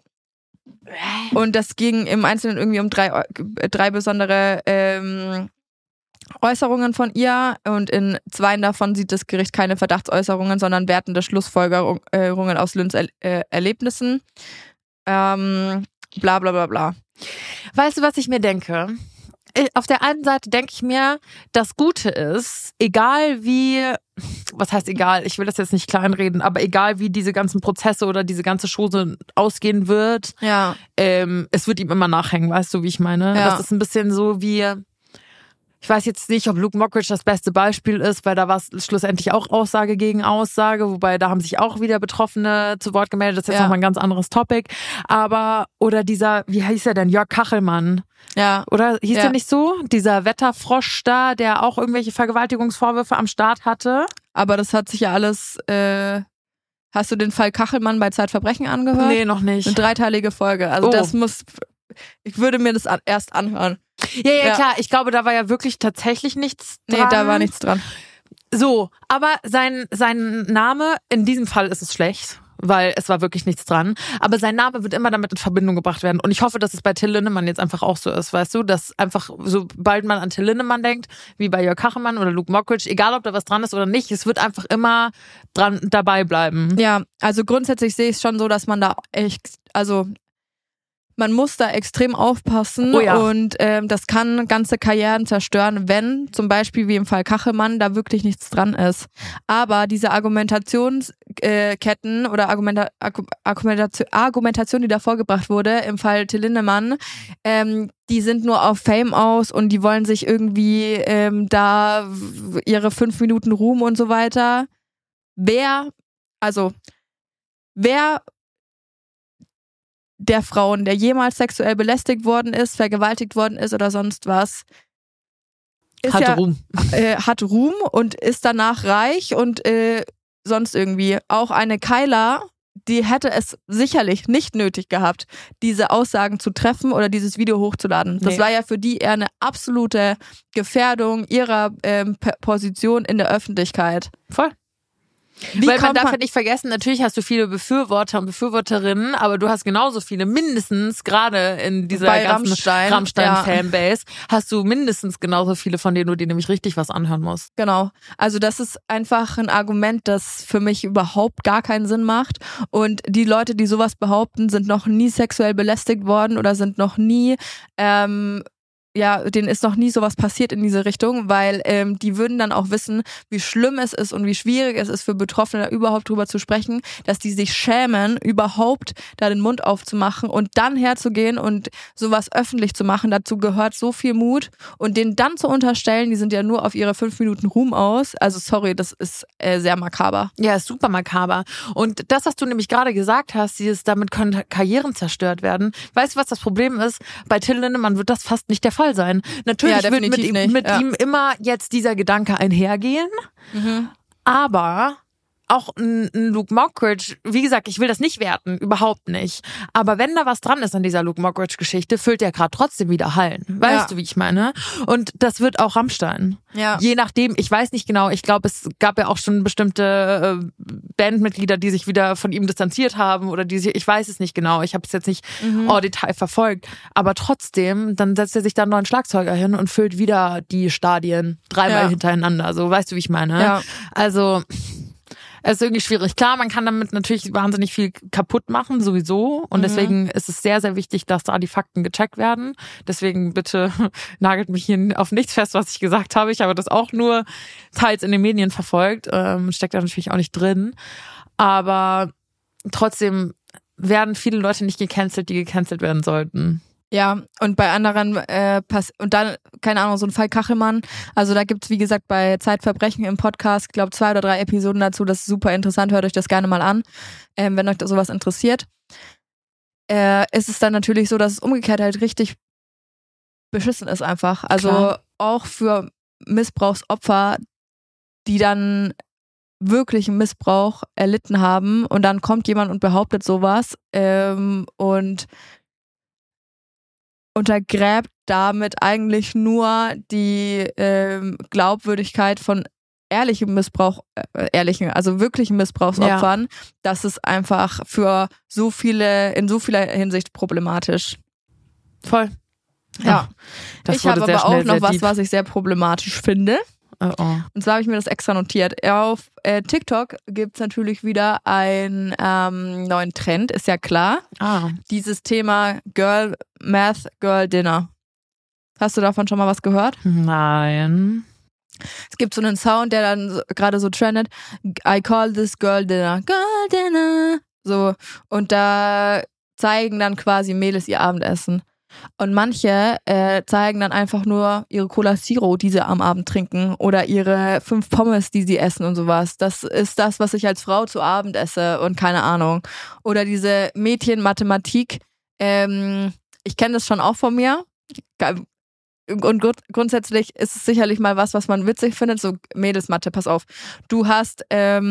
Und das ging im Einzelnen irgendwie um drei besondere Äußerungen von ihr und in 2 davon sieht das Gericht keine Verdachtsäußerungen, sondern wertende Schlussfolgerungen aus Lynns Erlebnissen. Bla bla bla bla. Weißt du, was ich mir denke? Auf der einen Seite denke ich mir, das Gute ist, egal wie, was heißt egal, ich will das jetzt nicht kleinreden, aber egal wie diese ganzen Prozesse oder diese ganze Chose ausgehen wird, es wird ihm immer nachhängen, weißt du, wie ich meine? Ja. Das ist ein bisschen so wie... Ich weiß jetzt nicht, ob Luke Mockridge das beste Beispiel ist, weil da war es schlussendlich auch Aussage gegen Aussage, wobei da haben sich auch wieder Betroffene zu Wort gemeldet. Das ist jetzt nochmal ein ganz anderes Topic. Aber, oder dieser, wie hieß er denn? Jörg Kachelmann. Ja. Oder hieß der nicht so? Dieser Wetterfrosch da, der auch irgendwelche Vergewaltigungsvorwürfe am Start hatte. Aber das hat sich ja alles... Hast du den Fall Kachelmann bei Zeitverbrechen angehört? Nee, noch nicht. Eine 3-teilige Folge. Also das muss... Ich würde mir das erst anhören. Ja, klar. Ich glaube, da war ja wirklich tatsächlich nichts dran. Nee, da war nichts dran. So, aber sein Name, in diesem Fall ist es schlecht, weil es war wirklich nichts dran. Aber sein Name wird immer damit in Verbindung gebracht werden. Und ich hoffe, dass es bei Till Lindemann jetzt einfach auch so ist, weißt du? Dass einfach, sobald man an Till Lindemann denkt, wie bei Jörg Kachelmann oder Luke Mockridge, egal ob da was dran ist oder nicht, es wird einfach immer dabei bleiben. Ja, also grundsätzlich sehe ich es schon so, dass man da echt, also... man muss da extrem aufpassen und das kann ganze Karrieren zerstören, wenn zum Beispiel wie im Fall Kachelmann da wirklich nichts dran ist. Aber diese Argumentationsketten oder Argumentation, die da vorgebracht wurde, im Fall Till Lindemann, die sind nur auf Fame aus und die wollen sich irgendwie da ihre 5 Minuten Ruhm und so weiter. Wer der Frauen, der jemals sexuell belästigt worden ist, vergewaltigt worden ist oder sonst was, hat Ruhm. Hat Ruhm und ist danach reich und sonst irgendwie. Auch eine Kyla, die hätte es sicherlich nicht nötig gehabt, diese Aussagen zu treffen oder dieses Video hochzuladen. Das war ja für die eher eine absolute Gefährdung ihrer Position in der Öffentlichkeit. Voll. Weil man darf ja nicht vergessen, natürlich hast du viele Befürworter und Befürworterinnen, aber du hast genauso viele, mindestens, gerade in dieser ganzen Rammstein-Fanbase, hast du mindestens genauso viele, von denen du dir nämlich richtig was anhören musst. Genau. Also das ist einfach ein Argument, das für mich überhaupt gar keinen Sinn macht. Und die Leute, die sowas behaupten, sind noch nie sexuell belästigt worden oder sind noch nie denen ist noch nie sowas passiert in diese Richtung, weil die würden dann auch wissen, wie schlimm es ist und wie schwierig es ist für Betroffene, da überhaupt drüber zu sprechen, dass die sich schämen, überhaupt da den Mund aufzumachen und dann herzugehen und sowas öffentlich zu machen. Dazu gehört so viel Mut und denen dann zu unterstellen, die sind ja nur auf ihre 5 Minuten Ruhm aus. Also sorry, das ist sehr makaber. Ja, ist super makaber. Und das, was du nämlich gerade gesagt hast, damit können Karrieren zerstört werden. Weißt du, was das Problem ist? Bei Till Lindemann wird das fast nicht der Fall sein. Natürlich wird mit ihm immer jetzt dieser Gedanke einhergehen, aber auch ein Luke Mockridge, wie gesagt, ich will das nicht werten, überhaupt nicht. Aber wenn da was dran ist an dieser Luke Mockridge-Geschichte, füllt der gerade trotzdem wieder Hallen. Weißt du, wie ich meine? Und das wird auch Rammstein. Ja. Je nachdem, ich weiß nicht genau, ich glaube, es gab ja auch schon bestimmte Bandmitglieder, die sich wieder von ihm distanziert haben oder ich weiß es nicht genau, ich habe es jetzt nicht en Detail verfolgt. Aber trotzdem, dann setzt er sich da einen neuen Schlagzeuger hin und füllt wieder die Stadien 3-mal hintereinander. So, weißt du, wie ich meine? Ja. Also es ist irgendwie schwierig. Klar, man kann damit natürlich wahnsinnig viel kaputt machen, sowieso. Und deswegen ist es sehr, sehr wichtig, dass da die Fakten gecheckt werden. Deswegen bitte nagelt mich hier auf nichts fest, was ich gesagt habe. Ich habe das auch nur teils in den Medien verfolgt. Steckt da natürlich auch nicht drin. Aber trotzdem werden viele Leute nicht gecancelt, die gecancelt werden sollten. Ja, und bei anderen und dann, keine Ahnung, so ein Fall Kachelmann. Also da gibt's, wie gesagt, bei Zeitverbrechen im Podcast, ich glaube 2 oder 3 Episoden dazu. Das ist super interessant, hört euch das gerne mal an, wenn euch sowas interessiert. Ist es dann natürlich so, dass es umgekehrt halt richtig beschissen ist einfach. Also auch für Missbrauchsopfer, die dann wirklich einen Missbrauch erlitten haben und dann kommt jemand und behauptet sowas und untergräbt damit eigentlich nur die Glaubwürdigkeit von wirklichen Missbrauchsopfern. Das ist einfach in so vieler Hinsicht problematisch. Voll. Ja. Ich habe aber auch noch was ich sehr problematisch finde. Und zwar habe ich mir das extra notiert. Auf TikTok gibt's natürlich wieder einen neuen Trend, ist ja klar. Dieses Thema Girl Math, Girl Dinner. Hast du davon schon mal was gehört? Nein. Es gibt so einen Sound, der dann gerade so trendet. I call this Girl Dinner. Girl Dinner. So. Und da zeigen dann quasi Mädels ihr Abendessen. Und manche zeigen dann einfach nur ihre Cola Zero, die sie am Abend trinken, oder ihre 5 Pommes, die sie essen und sowas. Das ist das, was ich als Frau zu Abend esse und keine Ahnung. Oder diese Mädchenmathematik. Ich kenne das schon auch von mir. Und grundsätzlich ist es sicherlich mal was man witzig findet. So Mädelsmathe, pass auf. Du fährst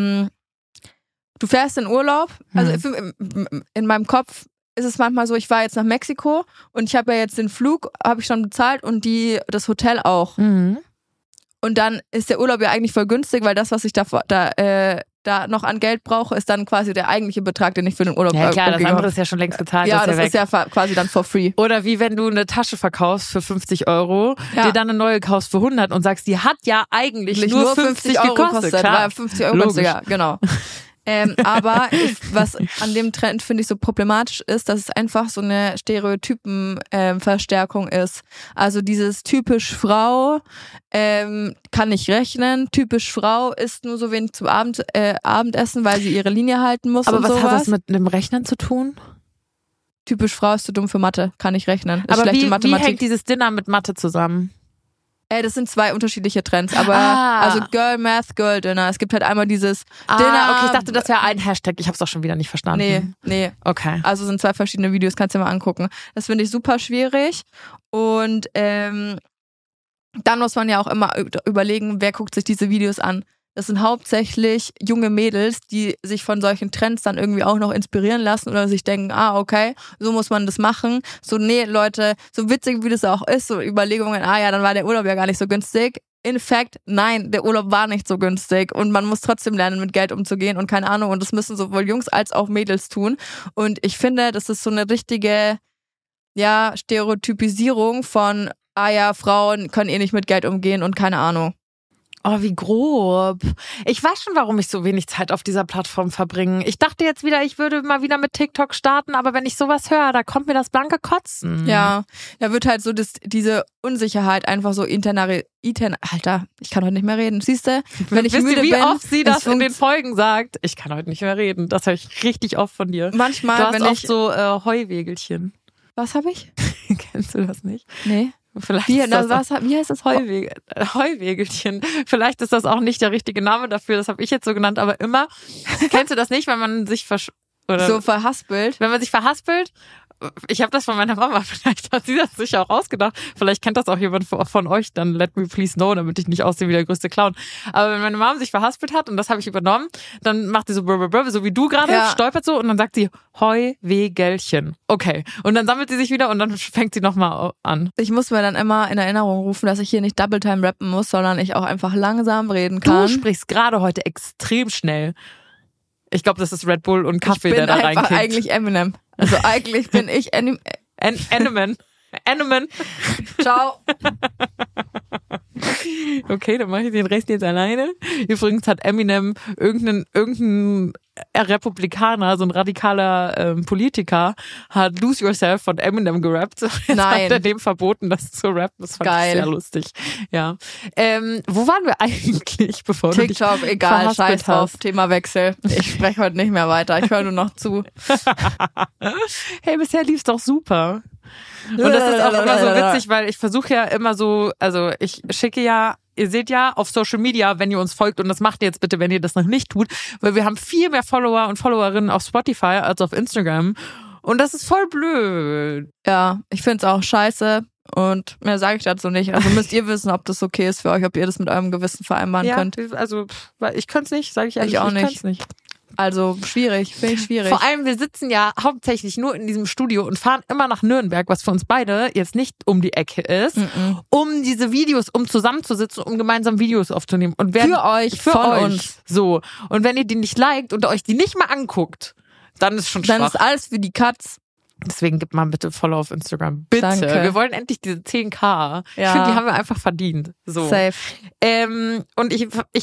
in Urlaub. Also in meinem Kopf ist es manchmal so, ich war jetzt nach Mexiko und ich habe ja jetzt den Flug, habe ich schon bezahlt und das Hotel auch. Und dann ist der Urlaub ja eigentlich voll günstig, weil das, was ich da noch an Geld brauche, ist dann quasi der eigentliche Betrag, den ich für den Urlaub habe. Ja klar, das andere ist ja schon längst bezahlt. Ja, das ist ja quasi dann for free. Oder wie wenn du eine Tasche verkaufst für 50 €, dir dann eine neue kaufst für 100 und sagst, die hat ja eigentlich nur 50 € gekostet. Klar. War 50 € günstiger, genau. Aber was an dem Trend finde ich so problematisch ist, dass es einfach so eine Stereotypen-Verstärkung ist. Also dieses typisch Frau kann nicht rechnen, typisch Frau isst nur so wenig zum Abendessen, weil sie ihre Linie halten muss. Aber und was sowas. hat das mit einem Rechnen zu tun? Typisch Frau ist zu dumm für Mathe, kann nicht rechnen. Ist Aber schlechte wie Mathematik. hängt dieses Dinner mit Mathe zusammen? Das sind zwei unterschiedliche Trends, aber also Girl Math, Girl Dinner. Es gibt halt einmal dieses Dinner. Okay, ich dachte, das wäre ein Hashtag. Ich habe es auch schon wieder nicht verstanden. Nee. Okay. Also sind zwei verschiedene Videos, kannst du dir mal angucken. Das finde ich super schwierig. Und dann muss man ja auch immer überlegen, wer guckt sich diese Videos an. Das sind hauptsächlich junge Mädels, die sich von solchen Trends dann irgendwie auch noch inspirieren lassen oder sich denken, okay, so muss man das machen. So, nee, Leute, so witzig wie das auch ist, so Überlegungen, dann war der Urlaub ja gar nicht so günstig. In fact, nein, der Urlaub war nicht so günstig und man muss trotzdem lernen, mit Geld umzugehen und keine Ahnung. Und das müssen sowohl Jungs als auch Mädels tun. Und ich finde, das ist so eine richtige, Stereotypisierung von, Frauen können nicht mit Geld umgehen und keine Ahnung. Oh, wie grob. Ich weiß schon, warum ich so wenig Zeit auf dieser Plattform verbringe. Ich dachte jetzt wieder, ich würde mal wieder mit TikTok starten, aber wenn ich sowas höre, da kommt mir das blanke Kotzen. Ja, da wird halt so diese Unsicherheit einfach so Alter, ich kann heute nicht mehr reden. Siehst du, wenn ich müde bin. Wie oft sie das in den Folgen sagt? Ich kann heute nicht mehr reden. Das höre ich richtig oft von dir. Manchmal, du hast oft so Heuwegelchen. Was habe ich? Kennst du das nicht? Nee. Vielleicht wie heißt das? Heuwegelchen. Vielleicht ist das auch nicht der richtige Name dafür, das habe ich jetzt so genannt, aber immer, kennst du das nicht, wenn man sich so verhaspelt? Wenn man sich verhaspelt, ich habe das von meiner Mama, vielleicht hat sie das sich auch ausgedacht, vielleicht kennt das auch jemand von euch, dann let me please know, damit ich nicht aussehe wie der größte Clown. Aber wenn meine Mama sich verhaspelt hat und das habe ich übernommen, dann macht sie so so wie du gerade, stolpert so und dann sagt sie Heuwegelchen. Okay. Und dann sammelt sie sich wieder und dann fängt sie nochmal an. Ich muss mir dann immer in Erinnerung rufen, dass ich hier nicht Double Time rappen muss, sondern ich auch einfach langsam reden kann. Du sprichst gerade heute extrem schnell. Ich glaube, das ist Red Bull und Kaffee, der da reinkickt. Ich bin einfach eigentlich Eminem. Also eigentlich bin ich Animan. Ciao. Okay, dann mache ich den Rest jetzt alleine. Übrigens hat Eminem irgendein Republikaner, so ein radikaler Politiker, hat Lose Yourself von Eminem gerappt. Jetzt Nein. hat er dem verboten, das zu rappen. Das fand ich sehr lustig. Ja. Wo waren wir eigentlich, bevor TikTok, du dich egal, scheiß drauf, Themawechsel. Ich spreche heute nicht mehr weiter, ich höre nur noch zu. Hey, bisher lief's doch super. Und das ist auch immer so witzig, weil ich versuche ja immer so, also ich schicke ja, ihr seht ja auf Social Media, wenn ihr uns folgt, und das macht ihr jetzt bitte, wenn ihr das noch nicht tut, weil wir haben viel mehr Follower und Followerinnen auf Spotify als auf Instagram. Und das ist voll blöd. Ja, ich find's auch scheiße. Und mehr sage ich dazu nicht. Also müsst ihr wissen, ob das okay ist für euch, ob ihr das mit eurem Gewissen vereinbaren könnt. Also ich könnte es nicht, sage ich ehrlich. Ich auch nicht. Also schwierig, finde ich schwierig. Vor allem, wir sitzen ja hauptsächlich nur in diesem Studio und fahren immer nach Nürnberg, was für uns beide jetzt nicht um die Ecke ist, um diese Videos, um zusammenzusitzen, um gemeinsam Videos aufzunehmen. Und für euch, von uns. So. Und wenn ihr die nicht liked und euch die nicht mal anguckt, dann ist schon schwach. Dann ist alles für die Katz. Deswegen gibt mal bitte Follow auf Instagram. Bitte. Danke. Wir wollen endlich diese 10.000. Ja. Ich finde, die haben wir einfach verdient. So. Safe. Und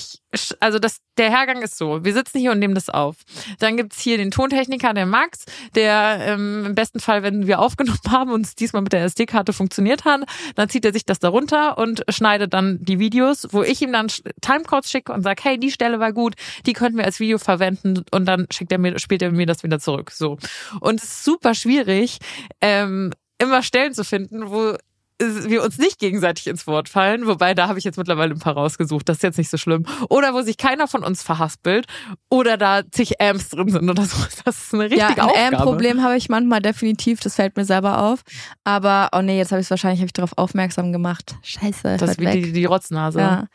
der Hergang ist so. Wir sitzen hier und nehmen das auf. Dann gibt's hier den Tontechniker, der Max, der im besten Fall, wenn wir aufgenommen haben und es diesmal mit der SD-Karte funktioniert hat, dann zieht er sich das da runter und schneidet dann die Videos, wo ich ihm dann Timecodes schicke und sage, hey, die Stelle war gut, die könnten wir als Video verwenden, und dann spielt er mir das wieder zurück. So. Und es ist super schwierig, immer Stellen zu finden, wo wir uns nicht gegenseitig ins Wort fallen, wobei da habe ich jetzt mittlerweile ein paar rausgesucht, das ist jetzt nicht so schlimm. Oder wo sich keiner von uns verhaspelt oder da zig Amps drin sind oder so. Das ist eine richtige Aufgabe. Ein Amp-Problem habe ich manchmal definitiv, das fällt mir selber auf. Aber, oh nee, jetzt habe ich darauf aufmerksam gemacht. Scheiße. Das ist wie die Rotznase. Ja.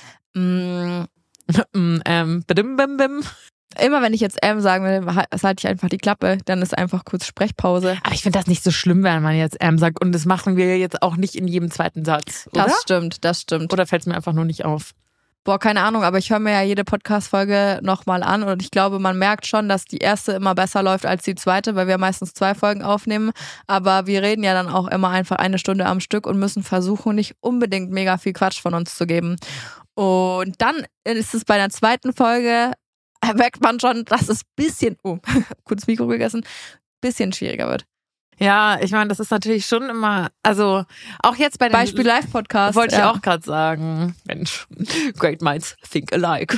Immer wenn ich jetzt sagen will, halte ich einfach die Klappe, dann ist einfach kurz Sprechpause. Aber ich finde das nicht so schlimm, wenn man jetzt sagt, und das machen wir jetzt auch nicht in jedem zweiten Satz, oder? Das stimmt. Oder fällt es mir einfach nur nicht auf? Boah, keine Ahnung, aber ich höre mir ja jede Podcast-Folge nochmal an und ich glaube, man merkt schon, dass die erste immer besser läuft als die zweite, weil wir meistens 2 Folgen aufnehmen, aber wir reden ja dann auch immer einfach 1 Stunde am Stück und müssen versuchen, nicht unbedingt mega viel Quatsch von uns zu geben. Und dann ist es bei der zweiten Folge merkt man schon, dass es bisschen, kurz Mikro gegessen, bisschen schwieriger wird. Ja, ich meine, das ist natürlich schon immer, also auch jetzt bei dem Beispiel Live-Podcast. Wollte ich auch gerade sagen. Mensch, great minds think alike.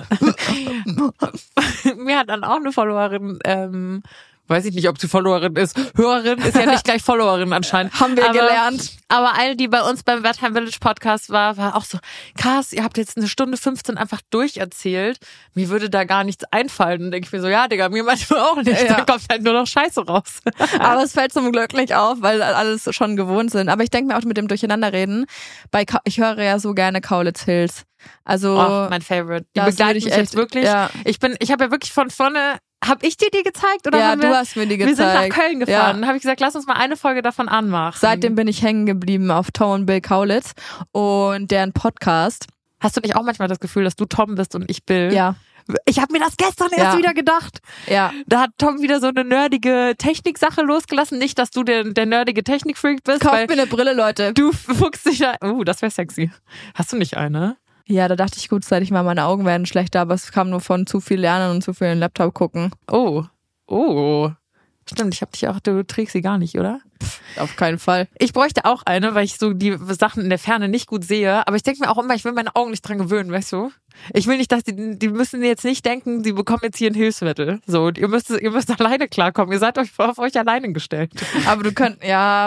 Mir hat dann auch eine Followerin, weiß ich nicht, ob sie Followerin ist. Hörerin ist ja nicht gleich Followerin anscheinend. Haben wir gelernt. Aber eine, die bei uns beim Wertheim Village Podcast war auch so, krass, ihr habt jetzt 1:15 einfach durcherzählt. Mir würde da gar nichts einfallen. Dann denke ich mir so, ja, Digga, mir manchmal auch nicht. Ja. Da kommt halt nur noch Scheiße raus. Aber es fällt zum Glück nicht auf, weil alles schon gewohnt sind. Aber ich denke mir auch mit dem Durcheinanderreden, ich höre ja so gerne Kaulitz Hills. Also mein Favorite. Die begleite ich jetzt wirklich. Ja. Ich habe ja wirklich von vorne. Hab ich dir die gezeigt? Oder ja, du hast mir die gezeigt. Wir sind nach Köln gefahren. Dann habe ich gesagt, lass uns mal eine Folge davon anmachen. Seitdem bin ich hängen geblieben auf Tom und Bill Kaulitz und deren Podcast. Hast du nicht auch manchmal das Gefühl, dass du Tom bist und ich Bill? Ja. Ich habe mir das gestern erst wieder gedacht. Ja. Da hat Tom wieder so eine nerdige Techniksache losgelassen. Nicht, dass du der nerdige Technikfreak bist. Kauft mir eine Brille, Leute. Du fuchst dich da. Das wäre sexy. Hast du nicht eine? Ja, da dachte ich, gut, seit ich mal, meine Augen werden schlechter, aber es kam nur von zu viel Lernen und zu viel in den Laptop gucken. Oh. Stimmt, du trägst sie gar nicht, oder? Auf keinen Fall. Ich bräuchte auch eine, weil ich so die Sachen in der Ferne nicht gut sehe. Aber ich denke mir auch immer, ich will meine Augen nicht dran gewöhnen, weißt du? Ich will nicht, dass die müssen jetzt nicht denken, sie bekommen jetzt hier ein Hilfsmittel. So, ihr müsst alleine klarkommen. Ihr seid auf euch alleine gestellt. Aber du könnt,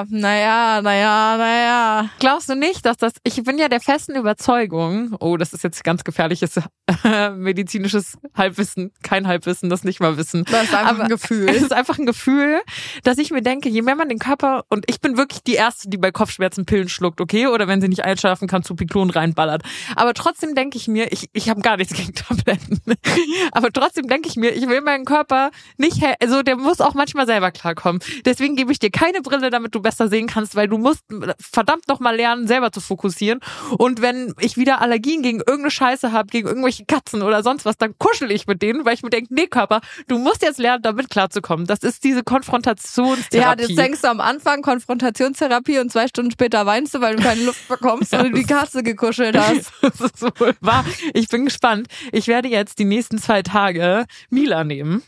naja. Glaubst du nicht, dass ich bin ja der festen Überzeugung, das ist jetzt ganz gefährliches medizinisches Halbwissen, kein Halbwissen, das nicht mal Wissen. Das ist einfach ein Gefühl. Es ist einfach ein Gefühl, dass ich mir denke, je mehr man den Körper, und ich bin wirklich die Erste, die bei Kopfschmerzen Pillen schluckt, okay? Oder wenn sie nicht einschlafen kann, Zupiklon reinballert. Aber trotzdem denke ich mir, ich habe gar nichts gegen Tabletten. Aber trotzdem denke ich mir, ich will meinen Körper nicht, also der muss auch manchmal selber klarkommen. Deswegen gebe ich dir keine Brille, damit du besser sehen kannst, weil du musst verdammt nochmal lernen, selber zu fokussieren. Und wenn ich wieder Allergien gegen irgendeine Scheiße habe, gegen irgendwelche Katzen oder sonst was, dann kuschel ich mit denen, weil ich mir denke, nee, Körper, du musst jetzt lernen, damit klarzukommen. Das ist diese Konfrontationstherapie. Ja, das denkst du am Anfang, Konfrontationstherapie, und 2 Stunden später weinst du, weil du keine Luft bekommst und du die Katze gekuschelt hast. Das ist wohl wahr. Ich bin gespannt. Ich werde jetzt die nächsten 2 Tage Mila nehmen.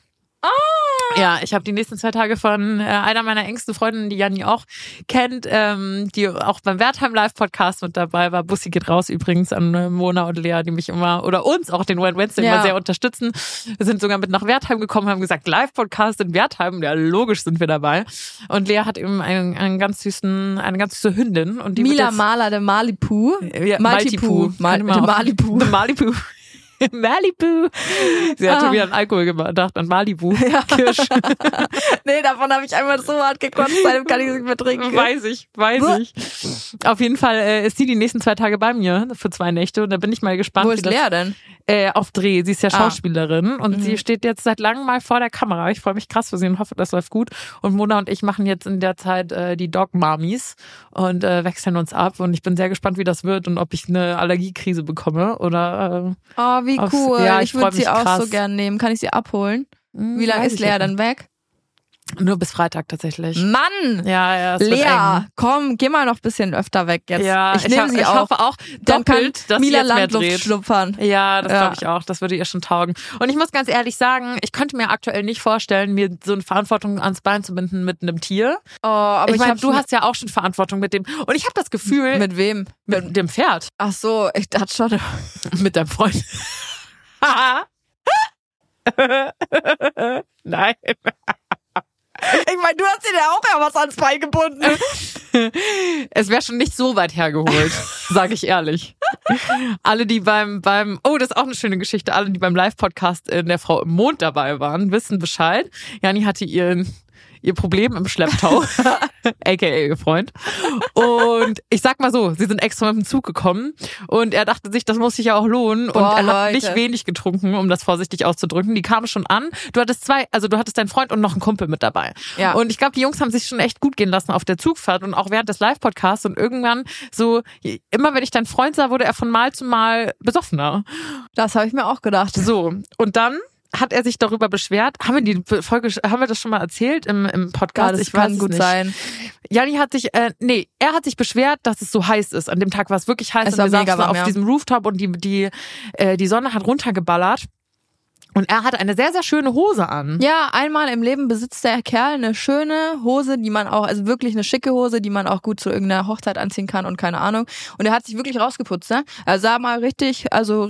Ja, ich habe die nächsten 2 Tage von einer meiner engsten Freundinnen, die Janni auch kennt, die auch beim Wertheim Live-Podcast mit dabei war. Bussi geht raus übrigens an Mona und Lea, die mich immer, oder uns auch den One Wednesday immer sehr unterstützen. Wir sind sogar mit nach Wertheim gekommen, haben gesagt, Live-Podcast in Wertheim. Ja, logisch sind wir dabei. Und Lea hat eben eine ganz süße Hündin. Und die Mila Maler, der Malibu. Ja, Malibu. Malibu. Malibu. Sie hat schon wieder an Alkohol gedacht, an Malibu. Ja. Kirsch. Nee, davon habe ich einmal so hart gekotzt, seitdem kann ich es nicht mehr trinken. Weiß ich. Auf jeden Fall ist sie die nächsten 2 Tage bei mir für 2 Nächte und da bin ich mal gespannt. Wo ist Lea denn? Auf Dreh. Sie ist ja Schauspielerin und sie steht jetzt seit langem mal vor der Kamera. Ich freue mich krass für sie und hoffe, das läuft gut. Und Mona und ich machen jetzt in der Zeit die Dog Mamis und wechseln uns ab und ich bin sehr gespannt, wie das wird und ob ich eine Allergiekrise bekomme oder wie cool. Ja, ich würde sie auch so gern nehmen. Kann ich sie abholen? Wie lange ist Lea dann weg? Nur bis Freitag tatsächlich. Mann! Ja, Lea, komm, geh mal noch ein bisschen öfter weg jetzt. Ja, ich nehme sie auch. Ich hoffe auch dann doppelt, dass Mila sie jetzt Landluft mehr dreht. schnuppern. Ja, das glaube ich auch. Das würde ihr schon taugen. Und ich muss ganz ehrlich sagen, ich könnte mir aktuell nicht vorstellen, mir so eine Verantwortung ans Bein zu binden mit einem Tier. Aber ich meine, du hast ja auch schon Verantwortung mit dem. Und ich habe das Gefühl... Mit wem? Mit dem Pferd. Ach so, ich dachte schon... Mit deinem Freund. Nein. Ich meine, du hast dir ja auch ja was ans Bein gebunden. Es wäre schon nicht so weit hergeholt, sage ich ehrlich. Alle, die beim das ist auch eine schöne Geschichte, alle, die beim Live-Podcast in der Frau im Mond dabei waren, wissen Bescheid. Janni hatte ihr Problem im Schlepptau, aka ihr Freund. Und ich sag mal so, sie sind extra mit dem Zug gekommen und er dachte sich, das muss sich ja auch lohnen. Und er hat nicht wenig getrunken, um das vorsichtig auszudrücken. Die kamen schon an. Du hattest deinen Freund und noch einen Kumpel mit dabei. Ja. Und ich glaube, die Jungs haben sich schon echt gut gehen lassen auf der Zugfahrt und auch während des Live-Podcasts. Und irgendwann so, immer wenn ich deinen Freund sah, wurde er von Mal zu Mal besoffener. Das habe ich mir auch gedacht. So, und dann hat er sich darüber beschwert. Haben wir das schon mal erzählt im Podcast? Ja, das kann gut sein. Janni hat sich, er hat sich beschwert, dass es so heiß ist. An dem Tag war es wirklich heiß und wir saßen auf diesem Rooftop und die Sonne hat runtergeballert. Und er hat eine sehr, sehr schöne Hose an. Ja, einmal im Leben besitzt der Kerl eine schöne Hose, die man auch, also wirklich eine schicke Hose, die man auch gut zu irgendeiner Hochzeit anziehen kann und keine Ahnung. Und er hat sich wirklich rausgeputzt, ne? Er sah mal richtig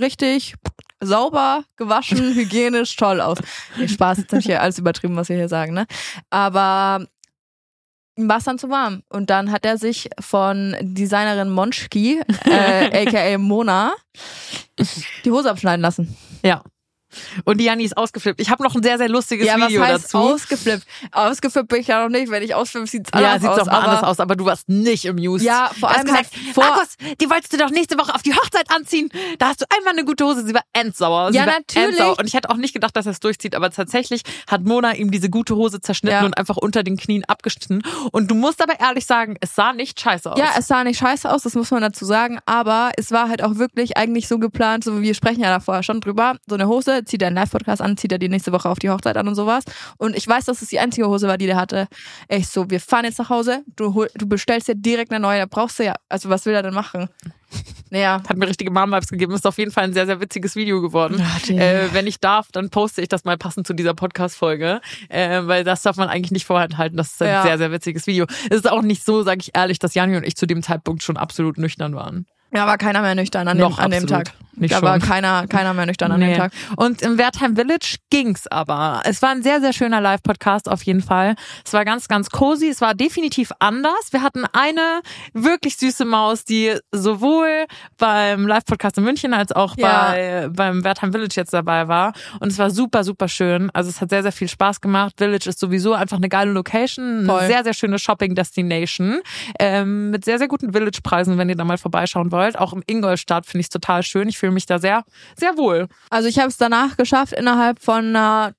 sauber, gewaschen, hygienisch, toll aus. Nee, Spaß, jetzt nicht hier alles übertrieben, was wir hier sagen, ne? Aber ihm war es dann zu warm. Und dann hat er sich von Designerin Monschki, aka Mona, die Hose abschneiden lassen. Ja. Und die Janni ist ausgeflippt. Ich habe noch ein sehr, sehr lustiges Video was heißt dazu. Ausgeflippt? Ausgeflippt bin ich ja noch nicht. Wenn ich ausflippe, sieht es anders aus. Ja, sieht doch mal anders aus, aber du warst nicht amused. Ja, vor allem gesagt, Markus, die wolltest du doch nächste Woche auf die Hochzeit anziehen. Da hast du einmal eine gute Hose. Sie war endsauer. Ja, natürlich. Und ich hätte auch nicht gedacht, dass er es durchzieht, aber tatsächlich hat Mona ihm diese gute Hose zerschnitten und einfach unter den Knien abgeschnitten. Und du musst aber ehrlich sagen, es sah nicht scheiße aus. Ja, es sah nicht scheiße aus, das muss man dazu sagen, aber es war halt auch wirklich eigentlich so geplant, so wie wir sprechen ja da vorher schon drüber, so eine Hose, zieht er einen Live-Podcast an, zieht er die nächste Woche auf die Hochzeit an und sowas. Und ich weiß, dass es die einzige Hose war, die der hatte. Echt so, wir fahren jetzt nach Hause, du bestellst dir direkt eine neue, da brauchst du ja, also was will er denn machen? Naja. Hat mir richtige Mom-Vibes gegeben. Ist auf jeden Fall ein sehr, sehr witziges Video geworden. Wenn ich darf, dann poste ich das mal passend zu dieser Podcast-Folge, weil das darf man eigentlich nicht vorenthalten. Das ist ein sehr, sehr witziges Video. Es ist auch nicht so, sage ich ehrlich, dass Janni und ich zu dem Zeitpunkt schon absolut nüchtern waren. Ja, war keiner mehr nüchtern an dem Tag. Da war keiner mehr nüchtern an dem Tag. Und im Wertheim Village ging's aber. Es war ein sehr, sehr schöner Live-Podcast auf jeden Fall. Es war ganz, ganz cozy. Es war definitiv anders. Wir hatten eine wirklich süße Maus, die sowohl beim Live-Podcast in München als auch beim Wertheim Village jetzt dabei war. Und es war super, super schön. Also es hat sehr, sehr viel Spaß gemacht. Village ist sowieso einfach eine geile Location. Eine sehr, sehr schöne Shopping-Destination. Mit sehr, sehr guten Village-Preisen, wenn ihr da mal vorbeischauen wollt. Auch im Ingolstadt finde ich es total schön. Ich fühle mich da sehr, sehr wohl. Also ich habe es danach geschafft, innerhalb von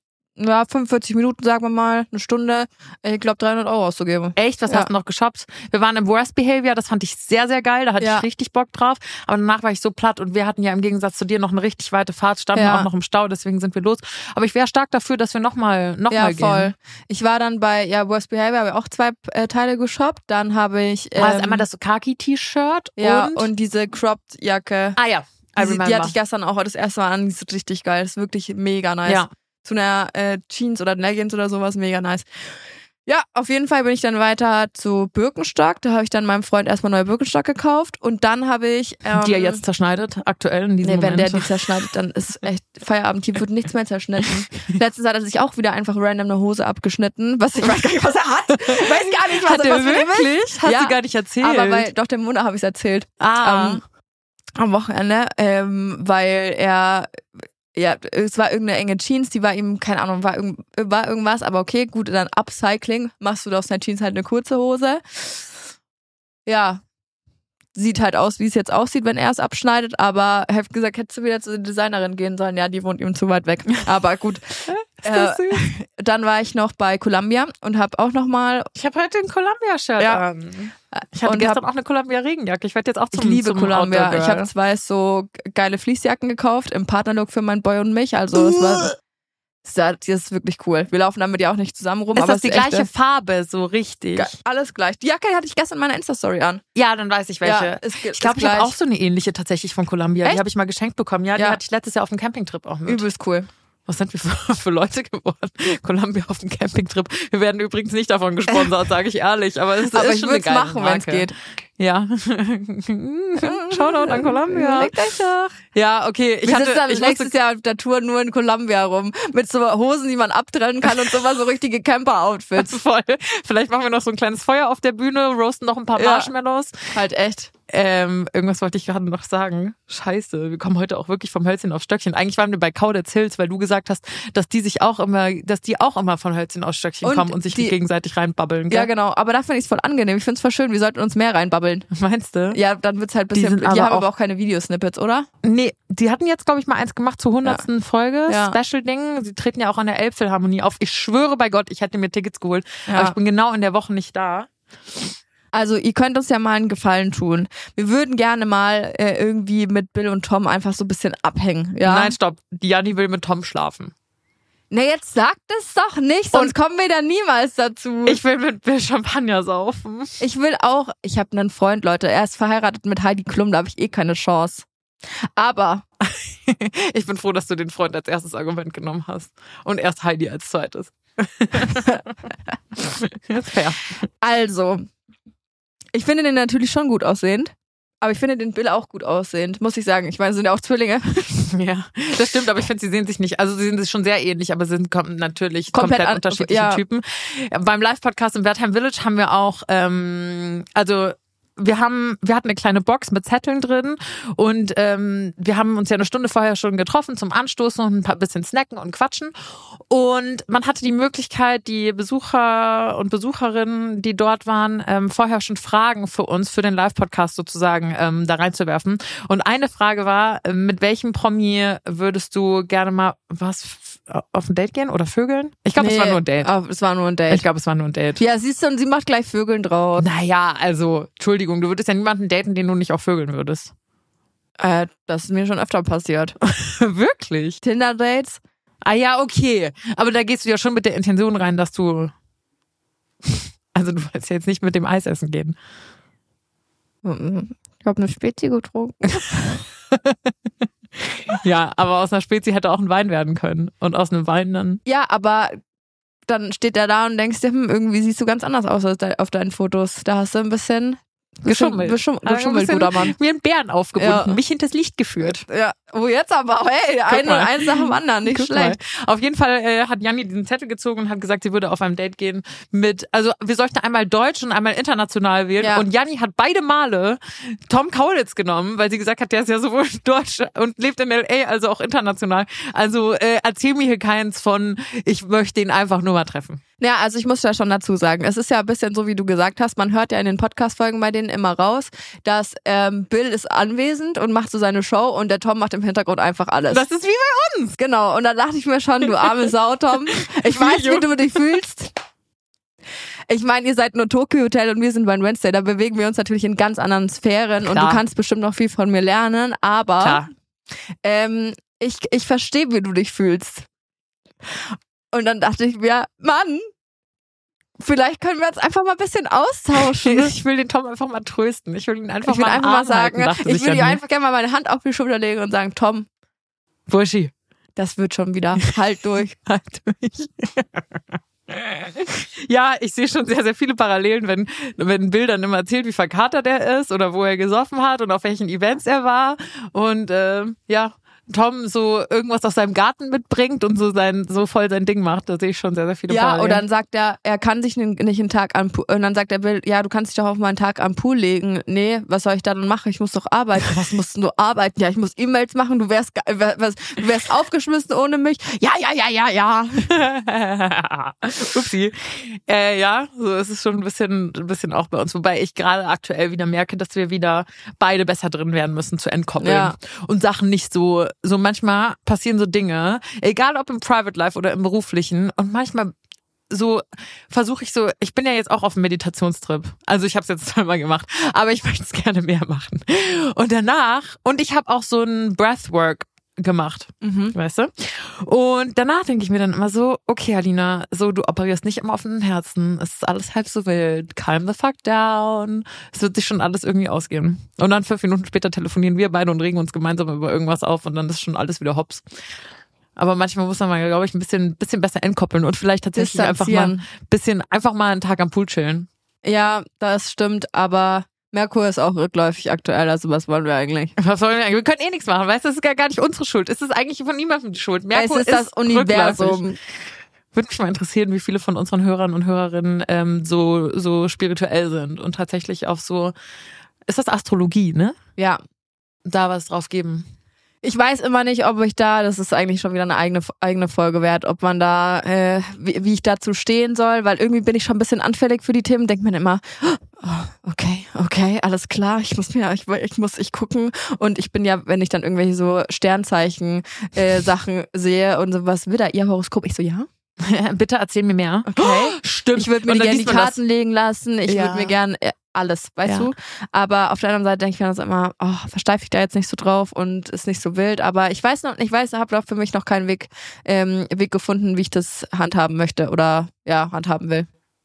45 Minuten, sagen wir mal, eine Stunde, ich glaube 300 € auszugeben. Echt? Was hast du noch geshoppt? Wir waren im Worst Behavior, das fand ich sehr, sehr geil, da hatte ich richtig Bock drauf. Aber danach war ich so platt und wir hatten ja im Gegensatz zu dir noch eine richtig weite Fahrt, standen auch noch im Stau, deswegen sind wir los. Aber ich wäre stark dafür, dass wir noch mal gehen. Voll. Ich war dann bei Worst Behavior, habe auch 2 Teile geshoppt. Dann habe ich war es einmal das Khaki-T-Shirt und diese Cropped-Jacke. Ah ja, die hatte ich gestern auch das erste Mal an, die ist richtig geil, das ist wirklich mega nice. Ja. Zu einer Jeans oder Leggings oder sowas, mega nice. Ja, auf jeden Fall bin ich dann weiter zu Birkenstock. Da habe ich dann meinem Freund erstmal neue Birkenstock gekauft und dann habe ich... die er jetzt zerschneidet, aktuell in diesem Moment. Wenn der die zerschneidet, dann ist echt Feierabend. Hier wird nichts mehr zerschnitten. Letztens hat er sich auch wieder einfach random eine Hose abgeschnitten. Ich weiß gar nicht, was er hat. Ich weiß gar nicht, was er wirklich? Hast du gar nicht erzählt? Aber doch, dem Mona habe ich es erzählt. Am Wochenende, weil er... Ja, es war irgendeine enge Jeans, die war ihm, keine Ahnung, war irgendwas, aber okay, gut, dann Upcycling, machst du aus deiner Jeans halt eine kurze Hose. Ja, sieht halt aus, wie es jetzt aussieht, wenn er es abschneidet, aber ich habe gesagt, hättest du wieder zur Designerin gehen sollen, ja, die wohnt ihm zu weit weg, aber gut. Ist das süß? Dann war ich noch bei Columbia und habe auch nochmal... Ich habe heute ein Columbia-Shirt an. Ich hatte gestern auch eine Columbia-Regenjacke. Ich werde jetzt auch zum Ich liebe Columbia. Ich habe 2 so geile Fleecejacken gekauft im Partnerlook für meinen Boy und mich. Also das ist wirklich cool. Wir laufen damit ja auch nicht zusammen rum. Ist aber das die gleiche Farbe, so richtig? Alles gleich. Die Jacke hatte ich gestern in meiner Insta-Story an. Ja, dann weiß ich welche. Ja, ich glaube, ich habe auch so eine ähnliche tatsächlich von Columbia. Echt? Die habe ich mal geschenkt bekommen. Ja, die hatte ich letztes Jahr auf dem Campingtrip auch mit. Übelst cool. Was sind wir für Leute geworden? Columbia auf dem Campingtrip. Wir werden übrigens nicht davon gesponsert, sage ich ehrlich. Aber es ist schon eine geile machen, wenn es geht. Ja. Shoutout an Columbia. Legt euch doch. Ja, okay. Ich hatte nächstes Jahr auf der Tour nur in Columbia rum. Mit so Hosen, die man abtrennen kann und sowas, so richtige Camper-Outfits. Voll. Vielleicht machen wir noch so ein kleines Feuer auf der Bühne, roasten noch ein paar Marshmallows. Halt echt. Irgendwas wollte ich gerade noch sagen. Scheiße, wir kommen heute auch wirklich vom Hölzchen auf Stöckchen. Eigentlich waren wir bei Kauditz Hills, weil du gesagt hast, dass die auch immer von Hölzchen auf Stöckchen kommen und sich die gegenseitig reinbabbeln. Gell? Ja, genau. Aber da finde ich es voll angenehm. Ich finde es voll schön. Wir sollten uns mehr reinbabbeln. Meinst du? Ja, dann wird's halt ein bisschen... Die haben aber auch keine Videosnippets, oder? Nee, die hatten jetzt, glaube ich, mal eins gemacht zur 100. Folge. Ja. Special-Ding. Sie treten ja auch an der Elbphilharmonie auf. Ich schwöre bei Gott, ich hätte mir Tickets geholt. Ja. Aber ich bin genau in der Woche nicht da. Also ihr könnt uns ja mal einen Gefallen tun. Wir würden gerne mal irgendwie mit Bill und Tom einfach so ein bisschen abhängen. Ja? Nein, stopp. Die Janni will mit Tom schlafen. Na, jetzt sagt es doch nicht, sonst kommen wir da niemals dazu. Ich will mit Bill Champagner saufen. Ich habe einen Freund, Leute, er ist verheiratet mit Heidi Klum, da habe ich keine Chance. Aber ich bin froh, dass du den Freund als erstes Argument genommen hast und erst Heidi als zweites. Fair. Also, ich finde den natürlich schon gut aussehend, aber ich finde den Bill auch gut aussehend, muss ich sagen. Ich meine, sie sind ja auch Zwillinge. Ja, das stimmt, aber ich finde, sie sehen sich nicht, also sie sehen sich schon sehr ähnlich, aber sie sind natürlich komplett unterschiedliche Typen. Beim Live-Podcast im Wertheim Village haben wir auch, wir hatten eine kleine Box mit Zetteln drin und wir haben uns ja eine Stunde vorher schon getroffen zum Anstoßen und ein bisschen snacken und quatschen. Und man hatte die Möglichkeit, die Besucher und Besucherinnen, die dort waren, vorher schon Fragen für uns, für den Live-Podcast sozusagen da reinzuwerfen. Und eine Frage war, mit welchem Promi würdest du gerne mal auf ein Date gehen oder vögeln? Ich glaube, es war nur ein Date. Es war nur ein Date. Ich glaube, es war nur ein Date. Ja, siehst du, und sie macht gleich Vögeln draus. Naja, also, Entschuldigung, du würdest ja niemanden daten, den du nicht auch vögeln würdest. Das ist mir schon öfter passiert. Wirklich? Tinder-Dates? Ah ja, okay. Aber da gehst du ja schon mit der Intention rein, dass du... Also du willst ja jetzt nicht mit dem Eis essen gehen. Ich habe eine Spezi getrunken. Ja, aber aus einer Spezi hätte auch ein Wein werden können. Und aus einem Wein dann... Ja, aber dann steht er da und denkst dir, irgendwie siehst du ganz anders aus als auf deinen Fotos. Da hast du ein bisschen... Geschummelt, guter Mann. Wie ein Bären aufgebunden, mich hinters Licht geführt. Ja, wo jetzt aber? Hey, eins nach dem anderen, nicht schlecht. Mal. Auf jeden Fall hat Janni diesen Zettel gezogen und hat gesagt, sie würde auf einem Date gehen also wir sollten einmal Deutsch und einmal international wählen. Ja. Und Janni hat beide Male Tom Kaulitz genommen, weil sie gesagt hat, der ist ja sowohl Deutsch und lebt in L.A., also auch international. Also erzähl mir hier keins von, ich möchte ihn einfach nur mal treffen. Ja, also ich muss ja schon dazu sagen, es ist ja ein bisschen so, wie du gesagt hast, man hört ja in den Podcast-Folgen bei denen immer raus, dass Bill ist anwesend und macht so seine Show und der Tom macht im Hintergrund einfach alles. Das ist wie bei uns. Genau, und da dachte ich mir schon, du arme Sau, Tom, ich weiß, wie du dich fühlst. Ich meine, ihr seid nur Tokyo Hotel und wir sind bei Wednesday, da bewegen wir uns natürlich in ganz anderen Sphären. Klar. Und du kannst bestimmt noch viel von mir lernen, aber ich verstehe, wie du dich fühlst. Und dann dachte ich mir, Mann, vielleicht können wir uns einfach mal ein bisschen austauschen. Ich will den Tom einfach mal trösten. Ich will ihn einfach mal sagen. Ich will dir einfach gerne mal meine Hand auf die Schulter legen und sagen, Tom, Burschi, das wird schon wieder. Halt durch. Halt durch. Ja, ich sehe schon sehr, sehr viele Parallelen, wenn Bill dann immer erzählt, wie verkatert er ist oder wo er gesoffen hat und auf welchen Events er war. Und Tom so irgendwas aus seinem Garten mitbringt und so voll sein Ding macht, da sehe ich schon sehr, sehr viele Parallelen. Ja, und dann sagt er kann sich nicht einen Tag am Pool, und dann sagt der Bill, ja, du kannst dich doch auf mal einen Tag am Pool legen. Nee, was soll ich da dann machen? Ich muss doch arbeiten. Was musst du arbeiten? Ja, ich muss E-Mails machen, du wärst aufgeschmissen ohne mich. Ja. Upsi. Ja, so ist es schon ein bisschen auch bei uns, wobei ich gerade aktuell wieder merke, dass wir wieder beide besser drin werden müssen zu entkoppeln und Sachen nicht so manchmal passieren so Dinge, egal ob im Private Life oder im beruflichen, und manchmal so versuche ich bin ja jetzt auch auf einem Meditationstrip, also ich habe es jetzt zweimal gemacht, aber ich möchte es gerne mehr machen. Und ich habe auch so ein Breathwork gemacht, weißt du? Und danach denke ich mir dann immer so, okay, Alina, so du operierst nicht im offenen Herzen, es ist alles halb so wild, calm the fuck down, es wird sich schon alles irgendwie ausgehen. Und dann 5 Minuten später telefonieren wir beide und regen uns gemeinsam über irgendwas auf und dann ist schon alles wieder hops. Aber manchmal muss man, glaube ich, ein bisschen besser entkoppeln und vielleicht tatsächlich einfach mal einen Tag am Pool chillen. Ja, das stimmt, aber Merkur ist auch rückläufig aktuell, also was wollen wir eigentlich? Wir können nichts machen, weißt du, das ist gar nicht unsere Schuld. Es ist eigentlich von niemandem die Schuld. Merkur ist das Universum. Würde mich mal interessieren, wie viele von unseren Hörern und Hörerinnen so spirituell sind und tatsächlich auf so, ist das Astrologie, ne? Ja. Da was drauf geben. Ich weiß immer nicht, ob ich das ist eigentlich schon wieder eine eigene Folge wert, ob man da, wie ich dazu stehen soll, weil irgendwie bin ich schon ein bisschen anfällig für die Themen, denkt man immer, okay, alles klar, ich muss gucken, und ich bin ja, wenn ich dann irgendwelche so Sternzeichen Sachen sehe und sowas, wieder ihr Horoskop, ich so, ja? Bitte erzähl mir mehr. Okay. Stimmt. Ich würde mir gerne die Karten legen lassen, ich würde mir gerne alles, weißt du? Aber auf der anderen Seite denke ich mir das immer, versteife ich da jetzt nicht so drauf und ist nicht so wild. Aber ich habe für mich noch keinen Weg gefunden, wie ich das handhaben möchte oder handhaben will.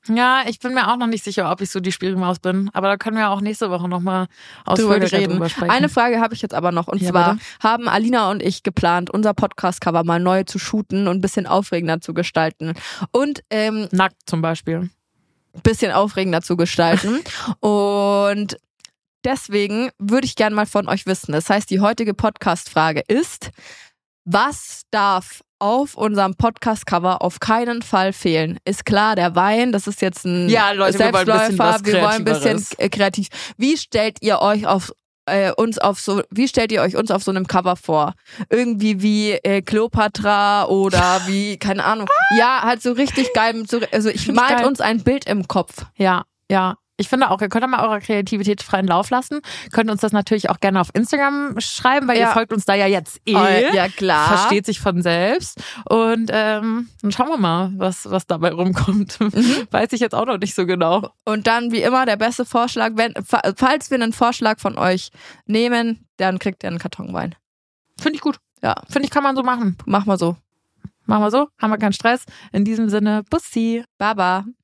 Ja, ich bin mir auch noch nicht sicher, ob ich so die Spielmaus bin. Aber da können wir auch nächste Woche nochmal ausführlicher drüber sprechen. Eine Frage habe ich jetzt aber noch. Und zwar haben Alina und ich geplant, unser Podcast-Cover mal neu zu shooten und ein bisschen aufregender zu gestalten. Und nackt zum Beispiel. Bisschen aufregender zu gestalten. Und deswegen würde ich gerne mal von euch wissen. Das heißt, die heutige Podcast-Frage ist, was darf auf unserem Podcast-Cover auf keinen Fall fehlen? Ist klar, der Wein, das ist jetzt ein Leute, Selbstläufer, wir wollen ein bisschen kreativ. Wie stellt ihr euch uns auf so einem Cover vor? Irgendwie wie Kleopatra oder wie, keine Ahnung. Ja, halt so richtig geil. Also ich malt uns ein Bild im Kopf. Ja. Ich finde auch, ihr könnt mal eurer Kreativität freien Lauf lassen. Könnt uns das natürlich auch gerne auf Instagram schreiben, weil ihr folgt uns da ja jetzt Ja, klar. Versteht sich von selbst. Und dann schauen wir mal, was dabei rumkommt. Weiß ich jetzt auch noch nicht so genau. Und dann, wie immer, der beste Vorschlag, falls wir einen Vorschlag von euch nehmen, dann kriegt ihr einen Kartonwein. Finde ich gut. Ja. Finde ich, kann man so machen. Mach mal so. Machen wir so. Haben wir keinen Stress. In diesem Sinne, Bussi. Baba.